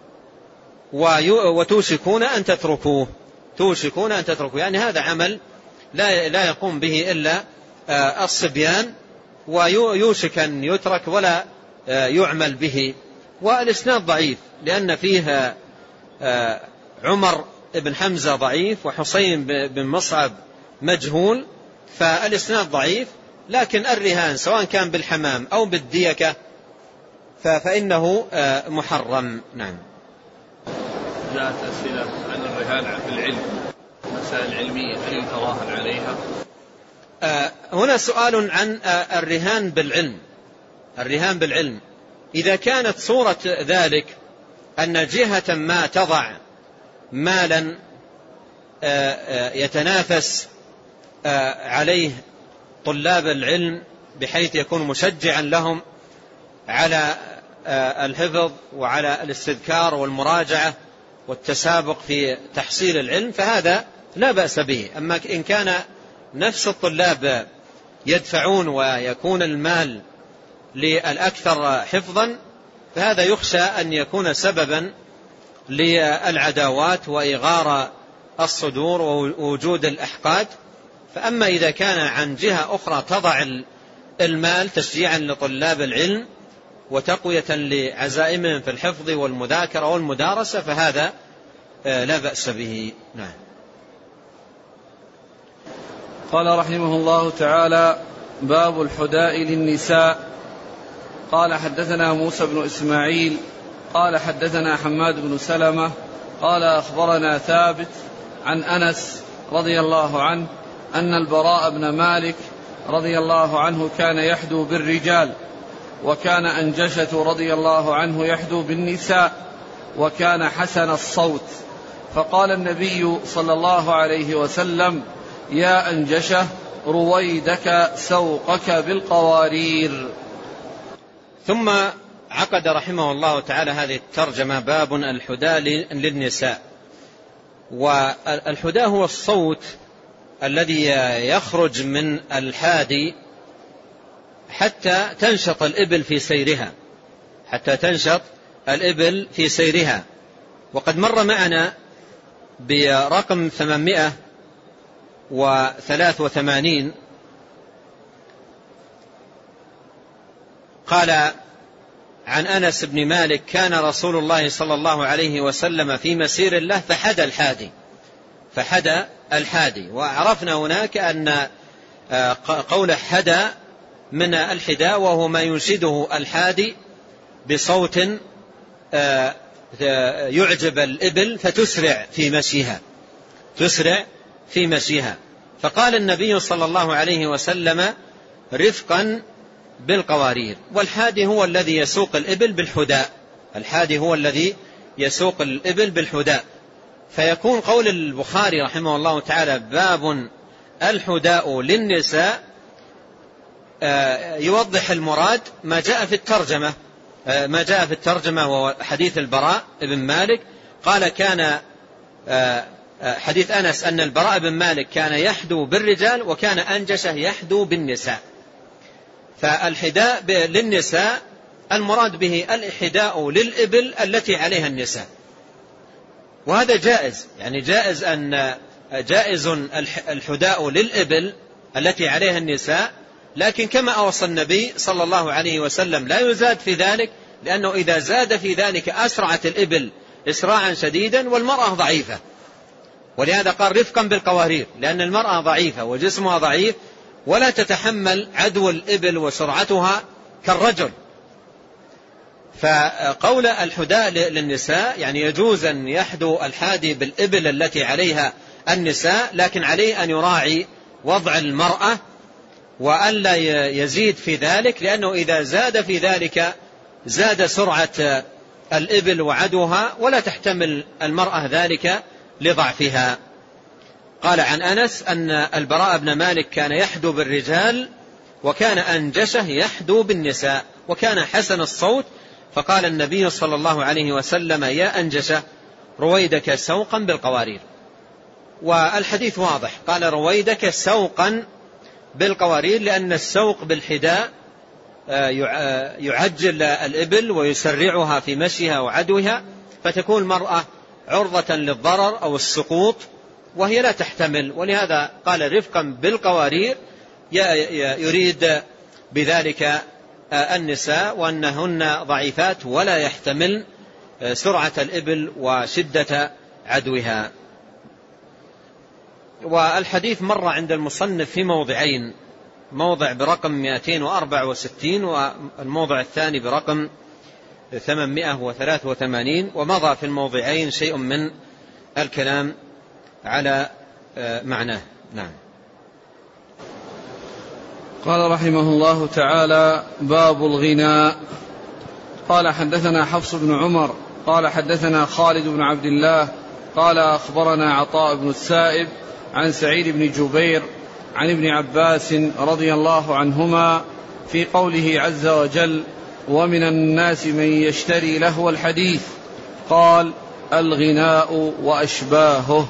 وتوشكون أن تتركوه، توشكون أن تتركوه، يعني هذا عمل لا لا يقوم به إلا الصبيان، ويوشك أن يترك ولا يعمل به. والإسناد ضعيف لأن فيه عمر بن حمزة ضعيف وحسين بن مصعب مجهول، فالإسناد ضعيف. لكن الرهان سواء كان بالحمام أو بالديكة فإنه محرم. نعم. جاءت أسئلة عن الرهان بالعلم، مسائل علمية هل يتراهن عليها؟ هنا سؤال عن الرهان بالعلم. الرهان بالعلم إذا كانت صورة ذلك أن جهة ما تضع مالا يتنافس عليه طلاب العلم بحيث يكون مشجعا لهم على الحفظ وعلى الاستذكار والمراجعة والتسابق في تحصيل العلم، فهذا لا بأس به. أما إن كان نفس الطلاب يدفعون ويكون المال للأكثر حفظا، فهذا يخشى أن يكون سببا للعداوات وإغار الصدور ووجود الأحقاد. فأما إذا كان عن جهة أخرى تضع المال تشجيعا لطلاب العلم وتقوية لعزائمهم في الحفظ والمذاكرة والمدارسة، فهذا لا بأس به. نعم. قال رحمه الله تعالى: باب الحداء للنساء. قال حدثنا موسى بن إسماعيل قال حدثنا حماد بن سلمة قال أخبرنا ثابت عن أنس رضي الله عنه أن البراء بن مالك رضي الله عنه كان يحدو بالرجال، وكان أنجشة رضي الله عنه يحدو بالنساء، وكان حسن الصوت. فقال النبي صلى الله عليه وسلم: يا أنجشة رويدك سوقك بالقوارير. ثم عقد رحمه الله تعالى هذه الترجمة: باب الحداء للنساء. والحداء هو الصوت الذي يخرج من الحادي حتى تنشط الإبل في سيرها، حتى تنشط الإبل في سيرها. وقد مر معنا برقم ثمانمائة وثلاثة وثمانين قال عن أنس بن مالك: كان رسول الله صلى الله عليه وسلم في مسير الله فحدى الحادي، فحدى الحادي. وعرفنا هناك أن قول حدى من الحداء، وهو ما ينشده الحادي بصوت يعجب الإبل فتسرع في مشيها، تسرع في مشيها. فقال النبي صلى الله عليه وسلم: رفقا بالقوارير. والحادي هو الذي يسوق الإبل بالحداء، الحادي هو الذي يسوق الإبل بالحداء. فيكون قول البخاري رحمه الله تعالى: باب الحداء للنساء، يوضح المراد ما جاء في الترجمة، ما جاء في الترجمة وهو حديث البراء بن مالك. قال: كان حديث أنس أن البراء بن مالك كان يحدو بالرجال وكان أنجشه يحدو بالنساء. فالحداء للنساء المراد به الحداء للإبل التي عليها النساء، وهذا جائز، يعني جائز أن جائز الحداء للإبل التي عليها النساء، لكن كما أوصى النبي صلى الله عليه وسلم لا يزاد في ذلك، لأنه إذا زاد في ذلك أسرعت الإبل إسراعا شديدا والمرأة ضعيفة، ولهذا قال رفقا بالقوارير، لأن المرأة ضعيفة وجسمها ضعيف ولا تتحمل عدو الإبل وسرعتها كالرجل. فقول الحداء للنساء يعني يجوز أن يحدو الحادي بالإبل التي عليها النساء، لكن عليه أن يراعي وضع المرأة وألا يزيد في ذلك، لأنه إذا زاد في ذلك زاد سرعة الإبل وعدوها ولا تحتمل المرأة ذلك لضعفها. قال عن أنس أن البراء بن مالك كان يحدو بالرجال وكان أنجشه يحدو بالنساء وكان حسن الصوت، فقال النبي صلى الله عليه وسلم يا أنجشه رويدك سوقا بالقوارير. والحديث واضح، قال رويدك سوقا بالقوارير، لأن السوق بالحداء يعجل الإبل ويسرعها في مشيها وعدوها، فتكون المرأة عرضة للضرر أو السقوط وهي لا تحتمل، ولهذا قال رفقا بالقوارير، يريد بذلك النساء وأنهن ضعيفات ولا يحتمل سرعة الإبل وشدة عدوها. والحديث مر عند المصنف في موضعين، موضع برقم مئتين وأربعة وستين والموضع الثاني برقم ثمانمائة وثلاثة وثمانين، ومضى في الموضعين شيء من الكلام على معناه. نعم. قال رحمه الله تعالى باب الغناء. قال حدثنا حفص بن عمر قال حدثنا خالد بن عبد الله قال أخبرنا عطاء بن السائب عن سعيد بن جبير عن ابن عباس رضي الله عنهما في قوله عز وجل ومن الناس من يشتري لهو الحديث، قال الغناء وأشباهه.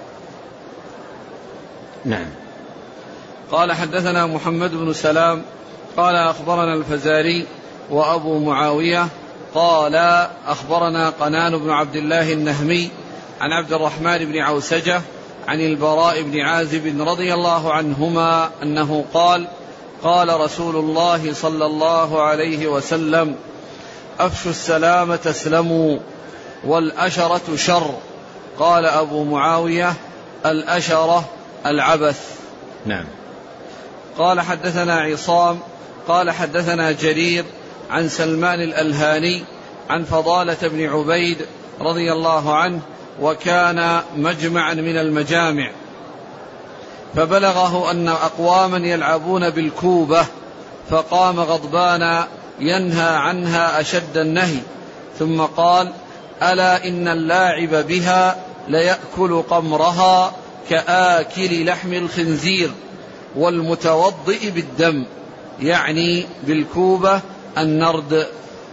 نعم. قال حدثنا محمد بن سلام قال أخبرنا الفزاري وأبو معاوية قال أخبرنا قنان بن عبد الله النهمي عن عبد الرحمن بن عوسجة عن البراء بن عازب رضي الله عنهما أنه قال قال رسول الله صلى الله عليه وسلم أفشوا السلام تسلموا والأشرة شر. قال أبو معاوية الأشرة العبث. نعم. قال حدثنا عصام قال حدثنا جرير عن سلمان الألهاني عن فضالة بن عبيد رضي الله عنه وكان مجمعا من المجامع، فبلغه أن أقواما يلعبون بالكوبة، فقام غضبان ينهى عنها أشد النهي، ثم قال ألا إن اللاعب بها ليأكل قمرها كآكل لحم الخنزير والمتوضئ بالدم، يعني بالكوبة النرد.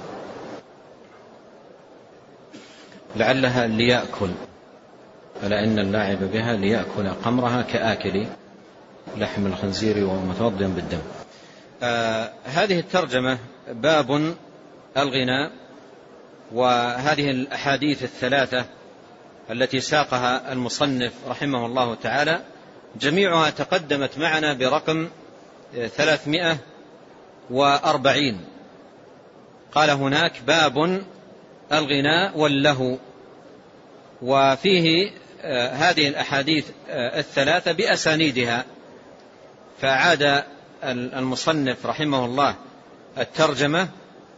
لعلها ليأكل، ألا إن اللاعب بها ليأكل قمرها كآكل لحم الخنزير ومتوضئ بالدم. آه هذه الترجمة باب الغناء، وهذه الأحاديث الثلاثة التي ساقها المصنف رحمه الله تعالى جميعها تقدمت معنا برقم ثلاثمائة وأربعين. قال هناك باب الغناء واللهو، وفيه هذه الأحاديث الثلاثة بأسانيدها، فعاد المصنف رحمه الله الترجمة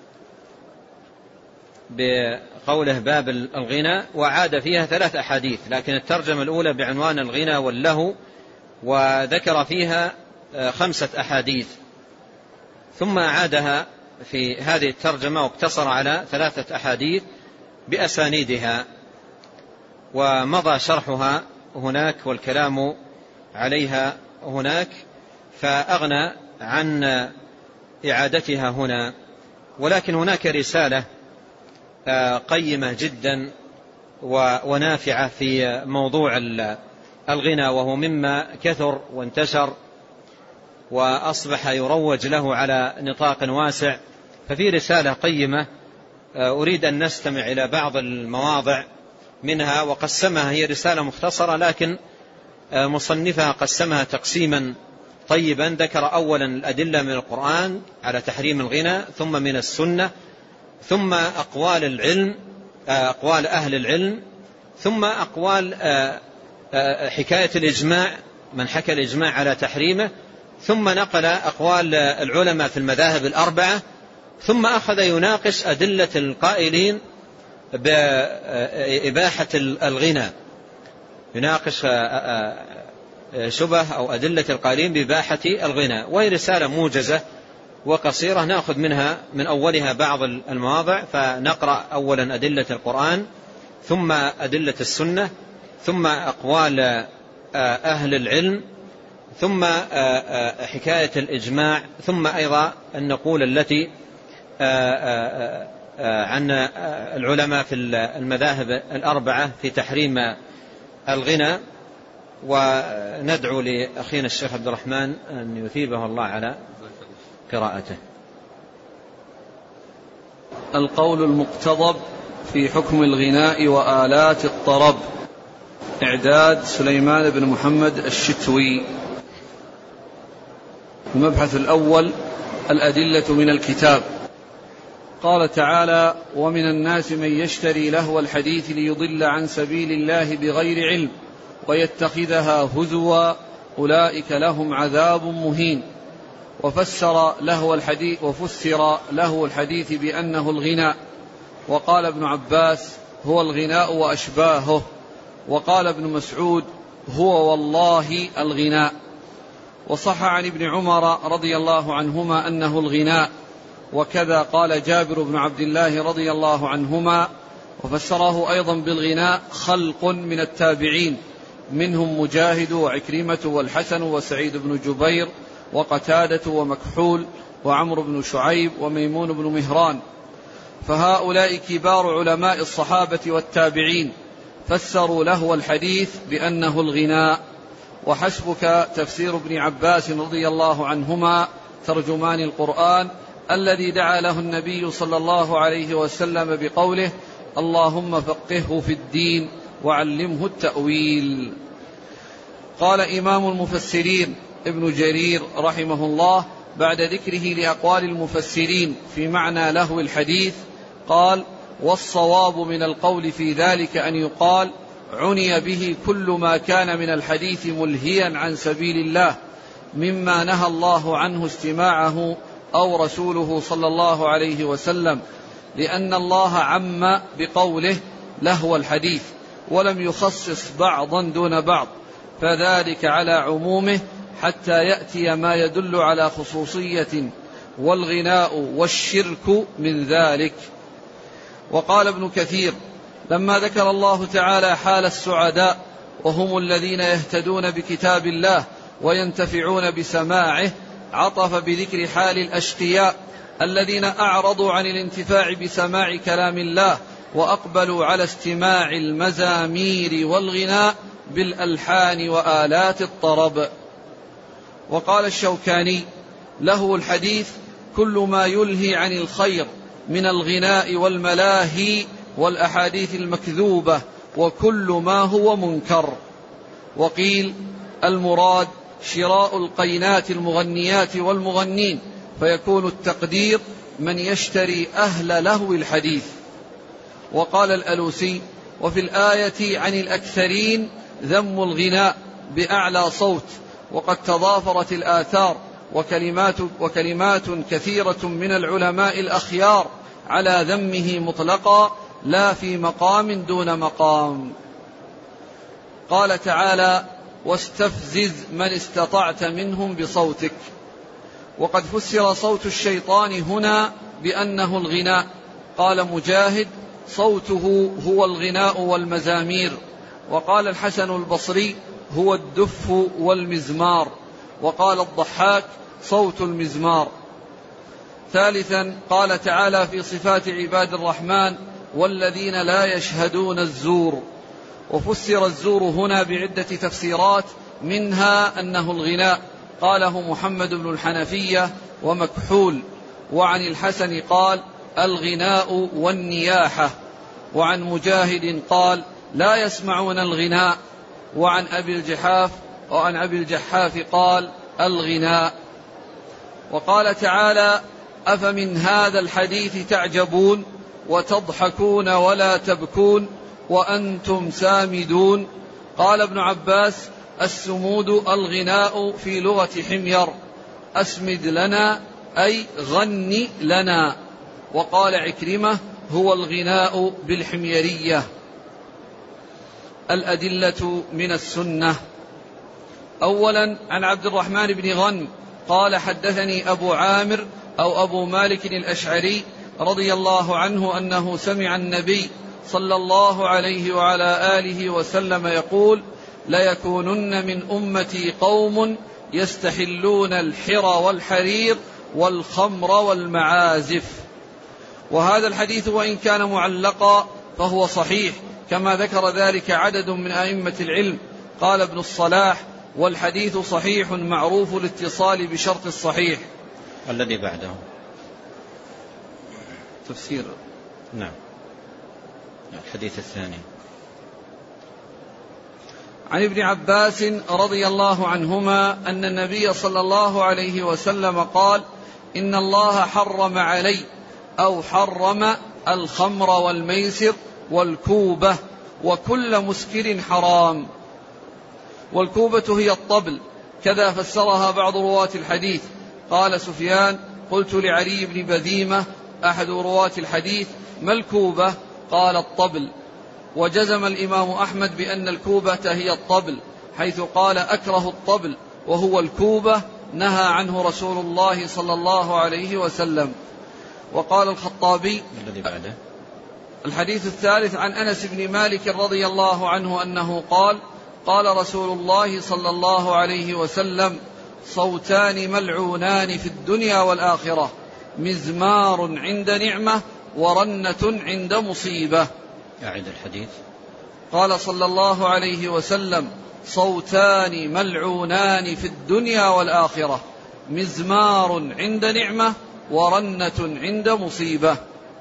بقوله باب الغنى، وعاد فيها ثلاث أحاديث، لكن الترجمة الأولى بعنوان الغنى واللهو وذكر فيها خمسة أحاديث، ثم أعادها في هذه الترجمة واقتصر على ثلاثة أحاديث بأسانيدها، ومضى شرحها هناك والكلام عليها هناك، فأغنى عن إعادتها هنا. ولكن هناك رسالة قيمة جدا ونافعة في موضوع الغنى، وهو مما كثر وانتشر وأصبح يروج له على نطاق واسع. ففي رسالة قيمة أريد أن نستمع إلى بعض المواضع منها، وقسمها، هي رسالة مختصرة لكن مصنفها قسمها تقسيما طيبا. ذكر أولا الأدلة من القرآن على تحريم الغنى، ثم من السنة، ثم أقوال العلم، أقوال أهل العلم، ثم أقوال حكاية الإجماع، من حكى الإجماع على تحريمه، ثم نقل أقوال العلماء في المذاهب الأربعة، ثم أخذ يناقش أدلة القائلين بإباحة الغنى، يناقش شبه أو أدلة القائلين بإباحة الغنى. وهي رسالة موجزة وقصيرة، نأخذ منها من أولها بعض المواضع. فنقرأ أولا أدلة القرآن، ثم أدلة السنة، ثم أقوال أهل العلم، ثم حكاية الإجماع، ثم أيضا النقول التي عن العلماء في المذاهب الأربعة في تحريم الغنى. وندعو لأخينا الشيخ عبد الرحمن أن يثيبه الله على قراءته. القول المقتضب في حكم الغناء وآلات الطرب، إعداد سليمان بن محمد الشتوي. المبحث الأول الأدلة من الكتاب. قال تعالى: ومن الناس من يشتري لهو الحديث ليضل عن سبيل الله بغير علم ويتخذها هزوا أولئك لهم عذاب مهين. وفسر لهو الحديث وفسر له الحديث بأنه الغناء، وقال ابن عباس: هو الغناء وأشباهه. وقال ابن مسعود: هو والله الغناء. وصح عن ابن عمر رضي الله عنهما أنه الغناء، وكذا قال جابر بن عبد الله رضي الله عنهما. وفسره أيضا بالغناء خلق من التابعين، منهم مجاهد وعكرمة والحسن وسعيد بن جبير وقتادة ومكحول وعمرو بن شعيب وميمون بن مهران، فهؤلاء كبار علماء الصحابة والتابعين فسروا له الحديث بأنه الغناء. وحسبك تفسير ابن عباس رضي الله عنهما ترجمان القرآن الذي دعا له النبي صلى الله عليه وسلم بقوله: اللهم فقهه في الدين وعلمه التأويل. قال إمام المفسرين ابن جرير رحمه الله بعد ذكره لأقوال المفسرين في معنى لهو الحديث قال: والصواب من القول في ذلك أن يقال عني به كل ما كان من الحديث ملهيا عن سبيل الله مما نهى الله عنه استماعه أو رسوله صلى الله عليه وسلم، لأن الله عم بقوله لهو الحديث ولم يخصص بعضا دون بعض، فذلك على عمومه حتى يأتي ما يدل على خصوصية، والغناء والشرك من ذلك. وقال ابن كثير: لما ذكر الله تعالى حال السعداء وهم الذين يهتدون بكتاب الله وينتفعون بسماعه، عطف بذكر حال الأشقياء الذين أعرضوا عن الانتفاع بسماع كلام الله وأقبلوا على استماع المزامير والغناء بالألحان وآلات الطرب. وقال الشوكاني: له الحديث كل ما يلهي عن الخير من الغناء والملاهي والأحاديث المكذوبة وكل ما هو منكر. وقيل: المراد شراء القينات المغنيات والمغنين، فيكون التقدير من يشتري أهل لهو الحديث. وقال الألوسي: وفي الآية عن الأكثرين ذم الغناء بأعلى صوت، وقد تضافرت الآثار وكلمات, وكلمات كثيرة من العلماء الأخيار على ذمه مطلقا لا في مقام دون مقام. قال تعالى: واستفزز من استطعت منهم بصوتك. وقد فسر صوت الشيطان هنا بأنه الغناء. قال مجاهد: صوته هو الغناء والمزامير. وقال الحسن البصري: هو الدف والمزمار. وقال الضحاك: صوت المزمار. ثالثا قال تعالى في صفات عباد الرحمن: والذين لا يشهدون الزور. وفسر الزور هنا بعدة تفسيرات، منها أنه الغناء، قاله محمد بن الحنفية ومكحول. وعن الحسن قال الغناء والنياحة. وعن مجاهد قال لا يسمعون الغناء. وعن أبي الجحاف وعن أبي الجحاف قال الغناء. وقال تعالى أفمن هذا الحديث تعجبون وتضحكون ولا تبكون وأنتم سامدون. قال ابن عباس السمود الغناء في لغة حمير، أسمد لنا أي غني لنا. وقال عكرمة هو الغناء بالحميرية. الأدلة من السنة. أولا عن عبد الرحمن بن غنم قال حدثني أبو عامر أو أبو مالك الأشعري رضي الله عنه أنه سمع النبي صلى الله عليه وعلى آله وسلم يقول ليكونن من أمتي قوم يستحلون الحر والحرير والخمر والمعازف. وهذا الحديث وإن كان معلقا فهو صحيح، كما ذكر ذلك عدد من أئمة العلم. قال ابن الصلاح والحديث صحيح معروف الاتصال بشرط الصحيح. الذي بعده تفسير. نعم الحديث الثاني. عن ابن عباس رضي الله عنهما أن النبي صلى الله عليه وسلم قال إن الله حرم علي أو حرم الخمر والميسر والكوبة وكل مسكر حرام. والكوبة هي الطبل، كذا فسرها بعض رواة الحديث. قال سفيان قلت لعلي بن بذيمة أحد رواة الحديث ما الكوبة؟ قال الطبل. وجزم الإمام أحمد بأن الكوبة هي الطبل، حيث قال أكره الطبل وهو الكوبة نهى عنه رسول الله صلى الله عليه وسلم. وقال الخطابي الذي بعده الحديث الثالث عن أنس بن مالك رضي الله عنه أنه قال قال رسول الله صلى الله عليه وسلم صوتان ملعونان في الدنيا والآخرة، مزمار عند نعمة ورنة عند مصيبة. أعد الحديث. قال صلى الله عليه وسلم صوتان ملعونان في الدنيا والآخرة، مزمار عند نعمة ورنة عند مصيبة.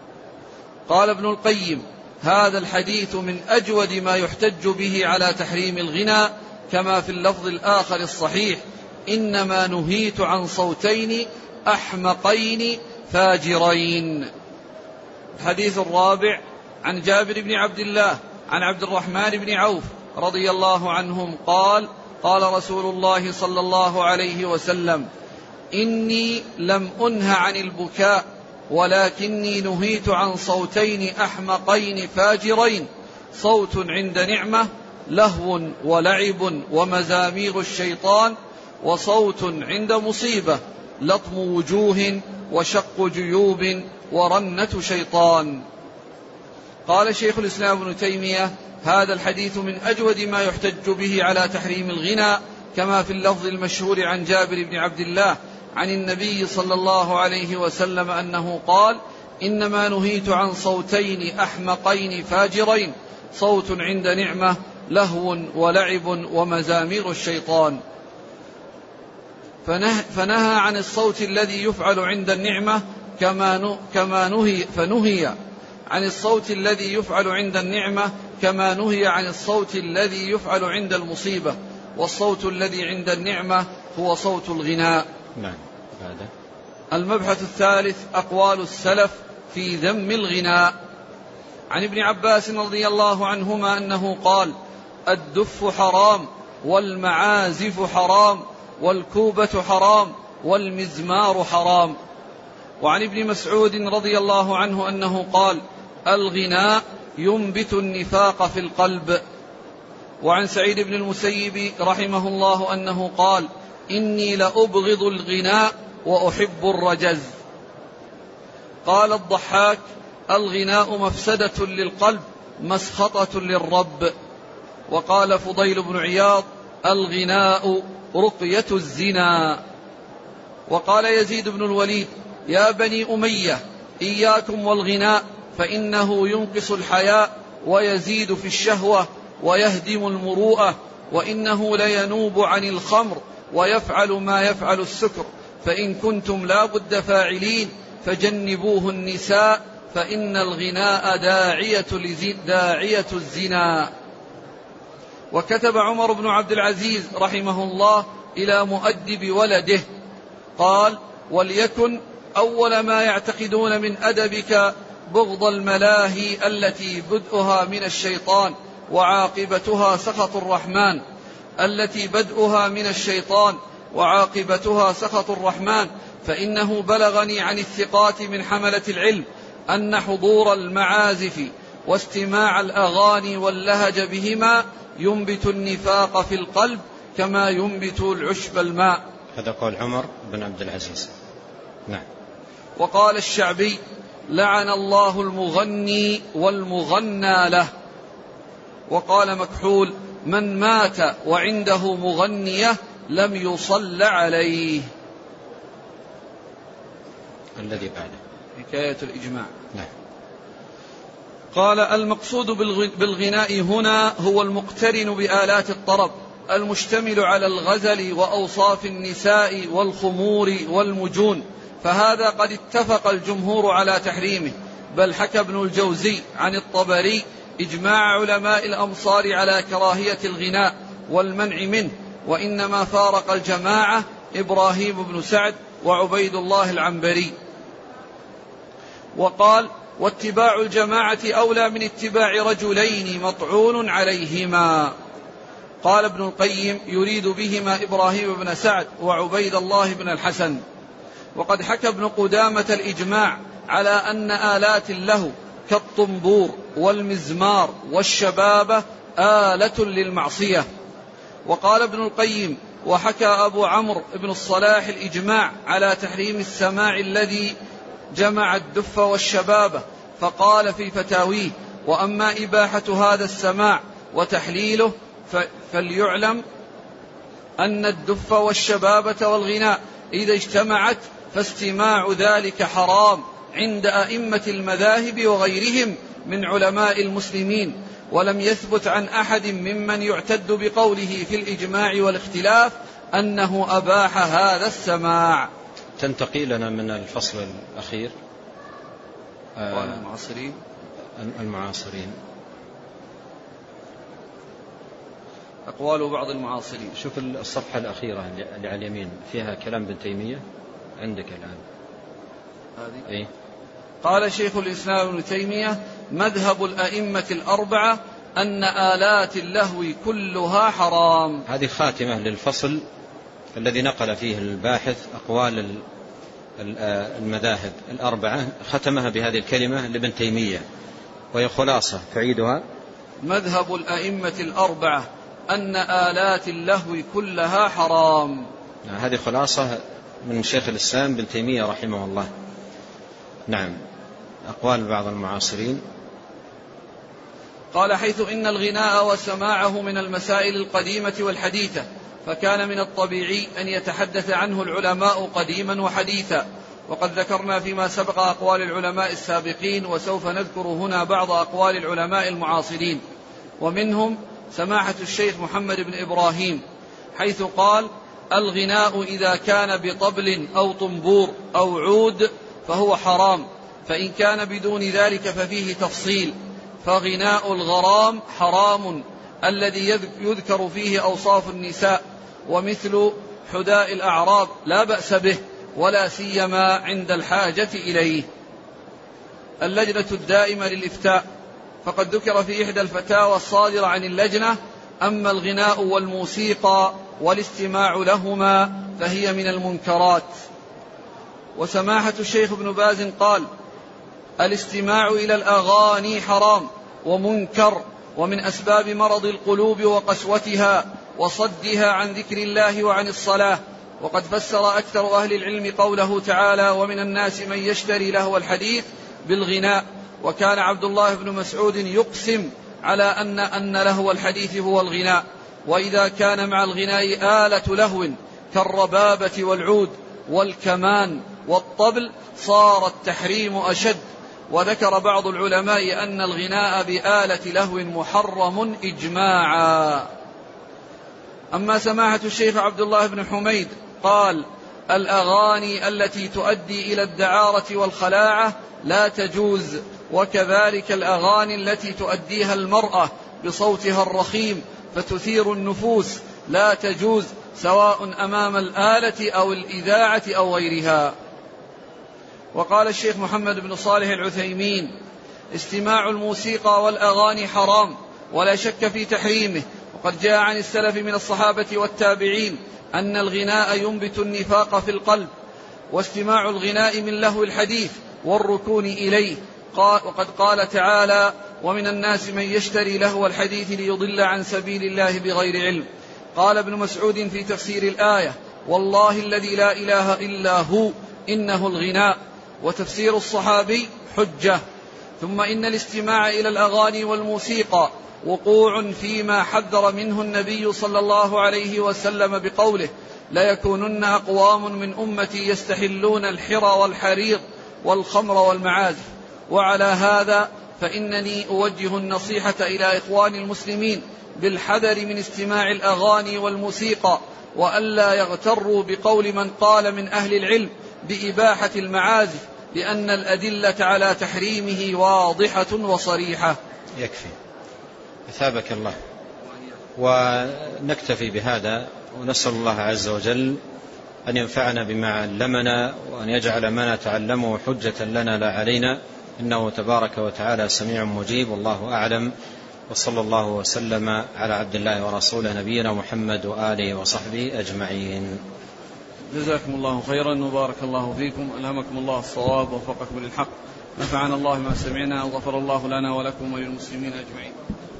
قال ابن القيم هذا الحديث من أجود ما يحتج به على تحريم الغنى، كما في اللفظ الآخر الصحيح إنما نهيت عن صوتين أحمقين فاجرين. الحديث الرابع عن جابر بن عبد الله عن عبد الرحمن بن عوف رضي الله عنهم قال قال رسول الله صلى الله عليه وسلم إني لم أنه عن البكاء ولكني نهيت عن صوتين أحمقين فاجرين، صوت عند نعمة لهو ولعب ومزامير الشيطان، وصوت عند مصيبة لطم وجوه وشق جيوب ورنة شيطان. قال شيخ الإسلام ابن تيمية هذا الحديث من أجود ما يحتج به على تحريم الغنى، كما في اللفظ المشهور عن جابر بن عبد الله عن النبي صلى الله عليه وسلم أنه قال إنما نهيت عن صوتين أحمقين فاجرين، صوت عند نعمة لهو ولعب ومزامير الشيطان. فنهى, فنهى عن الصوت الذي يفعل عند النعمة كما كما نهي فنهي عن الصوت الذي يفعل عند النعمة كما نهي عن الصوت الذي يفعل عند المصيبة، والصوت الذي عند النعمة هو صوت الغناء. نعم. هذا المبحث الثالث أقوال السلف في ذم الغناء. عن ابن عباس رضي الله عنهما أنه قال الدف حرام والمعازف حرام والكوبة حرام والمزمار حرام. وعن ابن مسعود رضي الله عنه أنه قال الغناء ينبت النفاق في القلب. وعن سعيد بن المسيب رحمه الله أنه قال إني لأبغض الغناء وأحب الرجز. قال الضحاك الغناء مفسدة للقلب مسخطة للرب. وقال فضيل بن عياض الغناء رقية الزنا. وقال يزيد بن الوليد يا بني أمية إياكم والغناء فإنه ينقص الحياء ويزيد في الشهوة ويهدم المروءة، وإنه لينوب عن الخمر ويفعل ما يفعل السكر، فإن كنتم لا بد فاعلين فجنبوه النساء فإن الغناء داعية, داعية الزنا. وكتب عمر بن عبد العزيز رحمه الله إلى مؤدب ولده قال: وليكن أول ما يعتقدون من أدبك بغض الملاهي التي بدءها من الشيطان وعاقبتها سخط الرحمن التي بدءها من الشيطان وعاقبتها سخط الرحمن فإنه بلغني عن الثقات من حملة العلم أن حضور المعازف واستماع الأغاني واللهج بهما ينبت النفاق في القلب كما ينبت العشب الماء. هذا قول عمر بن عبد العزيز. نعم. وقال الشعبي: لعن الله المغني والمغنى له. وقال مكحول: من مات وعنده مغنية لم يصل عليه. الذي بعده حكاية الإجماع. نعم. قال: المقصود بالغناء هنا هو المقترن بآلات الطرب المشتمل على الغزل وأوصاف النساء والخمور والمجون، فهذا قد اتفق الجمهور على تحريمه، بل حكى ابن الجوزي عن الطبري إجماع علماء الأمصار على كراهية الغناء والمنع منه، وإنما فارق الجماعة إبراهيم بن سعد وعبيد الله العنبري. وقال: واتباع الجماعة أولى من اتباع رجلين مطعون عليهما. قال ابن القيم: يريد بهما إبراهيم بن سعد وعبيد الله بن الحسن. وقد حكى ابن قدامة الإجماع على أن آلات له كالطنبور والمزمار والشبابة آلة للمعصية. وقال ابن القيم: وحكى أبو عمرو بن الصلاح الإجماع على تحريم السماع الذي جمع الدف والشبابة، فقال في فتاويه: وأما إباحة هذا السماع وتحليله فليعلم أن الدف والشبابة والغناء إذا اجتمعت فاستماع ذلك حرام عند أئمة المذاهب وغيرهم من علماء المسلمين، ولم يثبت عن أحد ممن يعتد بقوله في الإجماع والاختلاف أنه أباح هذا السماع. تنتقي لنا من الفصل الأخير أقوال المعاصرين. المعاصرين أقوال بعض المعاصرين. شوف الصفحة الأخيرة اللي على اليمين فيها كلام ابن تيمية عندك الآن هذه. إيه؟ قال شيخ الإسلام ابن تيمية: مذهب الأئمة الأربعة أن آلات اللهو كلها حرام. هذه خاتمة للفصل الذي نقل فيه الباحث أقوال المذاهب الأربعة، ختمها بهذه الكلمة لابن تيمية وهي خلاصة تعيدها: مذهب الأئمة الأربعة أن آلات اللهو كلها حرام. هذه خلاصة من شيخ الإسلام ابن تيمية رحمه الله. نعم. أقوال بعض المعاصرين. قال: حيث إن الغناء وسماعه من المسائل القديمة والحديثة، فكان من الطبيعي أن يتحدث عنه العلماء قديما وحديثا. وقد ذكرنا فيما سبق أقوال العلماء السابقين، وسوف نذكر هنا بعض أقوال العلماء المعاصرين، ومنهم سماحة الشيخ محمد بن إبراهيم، حيث قال: الغناء إذا كان بطبل أو طنبور أو عود فهو حرام، فإن كان بدون ذلك ففيه تفصيل. فغناء الغرام حرام الذي يذكر فيه أوصاف النساء، ومثل حداء الأعراب لا بأس به، ولا سيما عند الحاجة إليه. اللجنة الدائمة للإفتاء، فقد ذكر في إحدى الفتاوى الصادرة عن اللجنة: أما الغناء والموسيقى والاستماع لهما فهي من المنكرات. وسماحة الشيخ ابن باز قال: الاستماع إلى الأغاني حرام ومنكر، ومن أسباب مرض القلوب وقسوتها وصدها عن ذكر الله وعن الصلاة. وقد فسر أكثر أهل العلم قوله تعالى: ومن الناس من يشتري لهو الحديث بالغناء. وكان عبد الله بن مسعود يقسم على أن أن لهو الحديث هو الغناء. وإذا كان مع الغناء آلة لهو كالربابة والعود والكمان والطبل صار التحريم أشد، وذكر بعض العلماء أن الغناء بآلة لهو محرم إجماعا. أما سماحة الشيخ عبد الله بن حميد قال: الأغاني التي تؤدي إلى الدعارة والخلاعة لا تجوز، وكذلك الأغاني التي تؤديها المرأة بصوتها الرخيم فتثير النفوس لا تجوز، سواء أمام الآلة أو الإذاعة أو غيرها. وقال الشيخ محمد بن صالح العثيمين: استماع الموسيقى والأغاني حرام ولا شك في تحريمه، وقد جاء عن السلف من الصحابة والتابعين أن الغناء ينبت النفاق في القلب، واستماع الغناء من لهو الحديث والركون إليه. وقد قال تعالى: ومن الناس من يشتري لهو الحديث ليضل عن سبيل الله بغير علم. قال ابن مسعود في تفسير الآية: والله الذي لا إله إلا هو إنه الغناء. وتفسير الصحابي حجة. ثم إن الاستماع إلى الأغاني والموسيقى وقوع فيما حذر منه النبي صلى الله عليه وسلم بقوله: ليكونن أقوام من أمتي يستحلون الحر والحرير والخمر والمعازف. وعلى هذا فإنني أوجه النصيحة إلى إخوان المسلمين بالحذر من استماع الأغاني والموسيقى، وألا يغتروا بقول من قال من أهل العلم بإباحة المعازف، لأن الأدلة على تحريمه واضحة وصريحة. يكفي. أثابك الله. ونكتفي بهذا، ونسأل الله عز وجل أن ينفعنا بما علمنا، وأن يجعل ما نتعلمه حجة لنا لا علينا، إنه تبارك وتعالى سميع مجيب. والله أعلم، وصلى الله وسلم على عبد الله ورسوله نبينا محمد وآله وصحبه أجمعين. جزاكم الله خيرا وبارك الله فيكم، ألهمكم الله الصواب ووفقكم للحق، نفعنا الله ما سمعنا، وغفر الله لنا ولكم وللمسلمين أجمعين.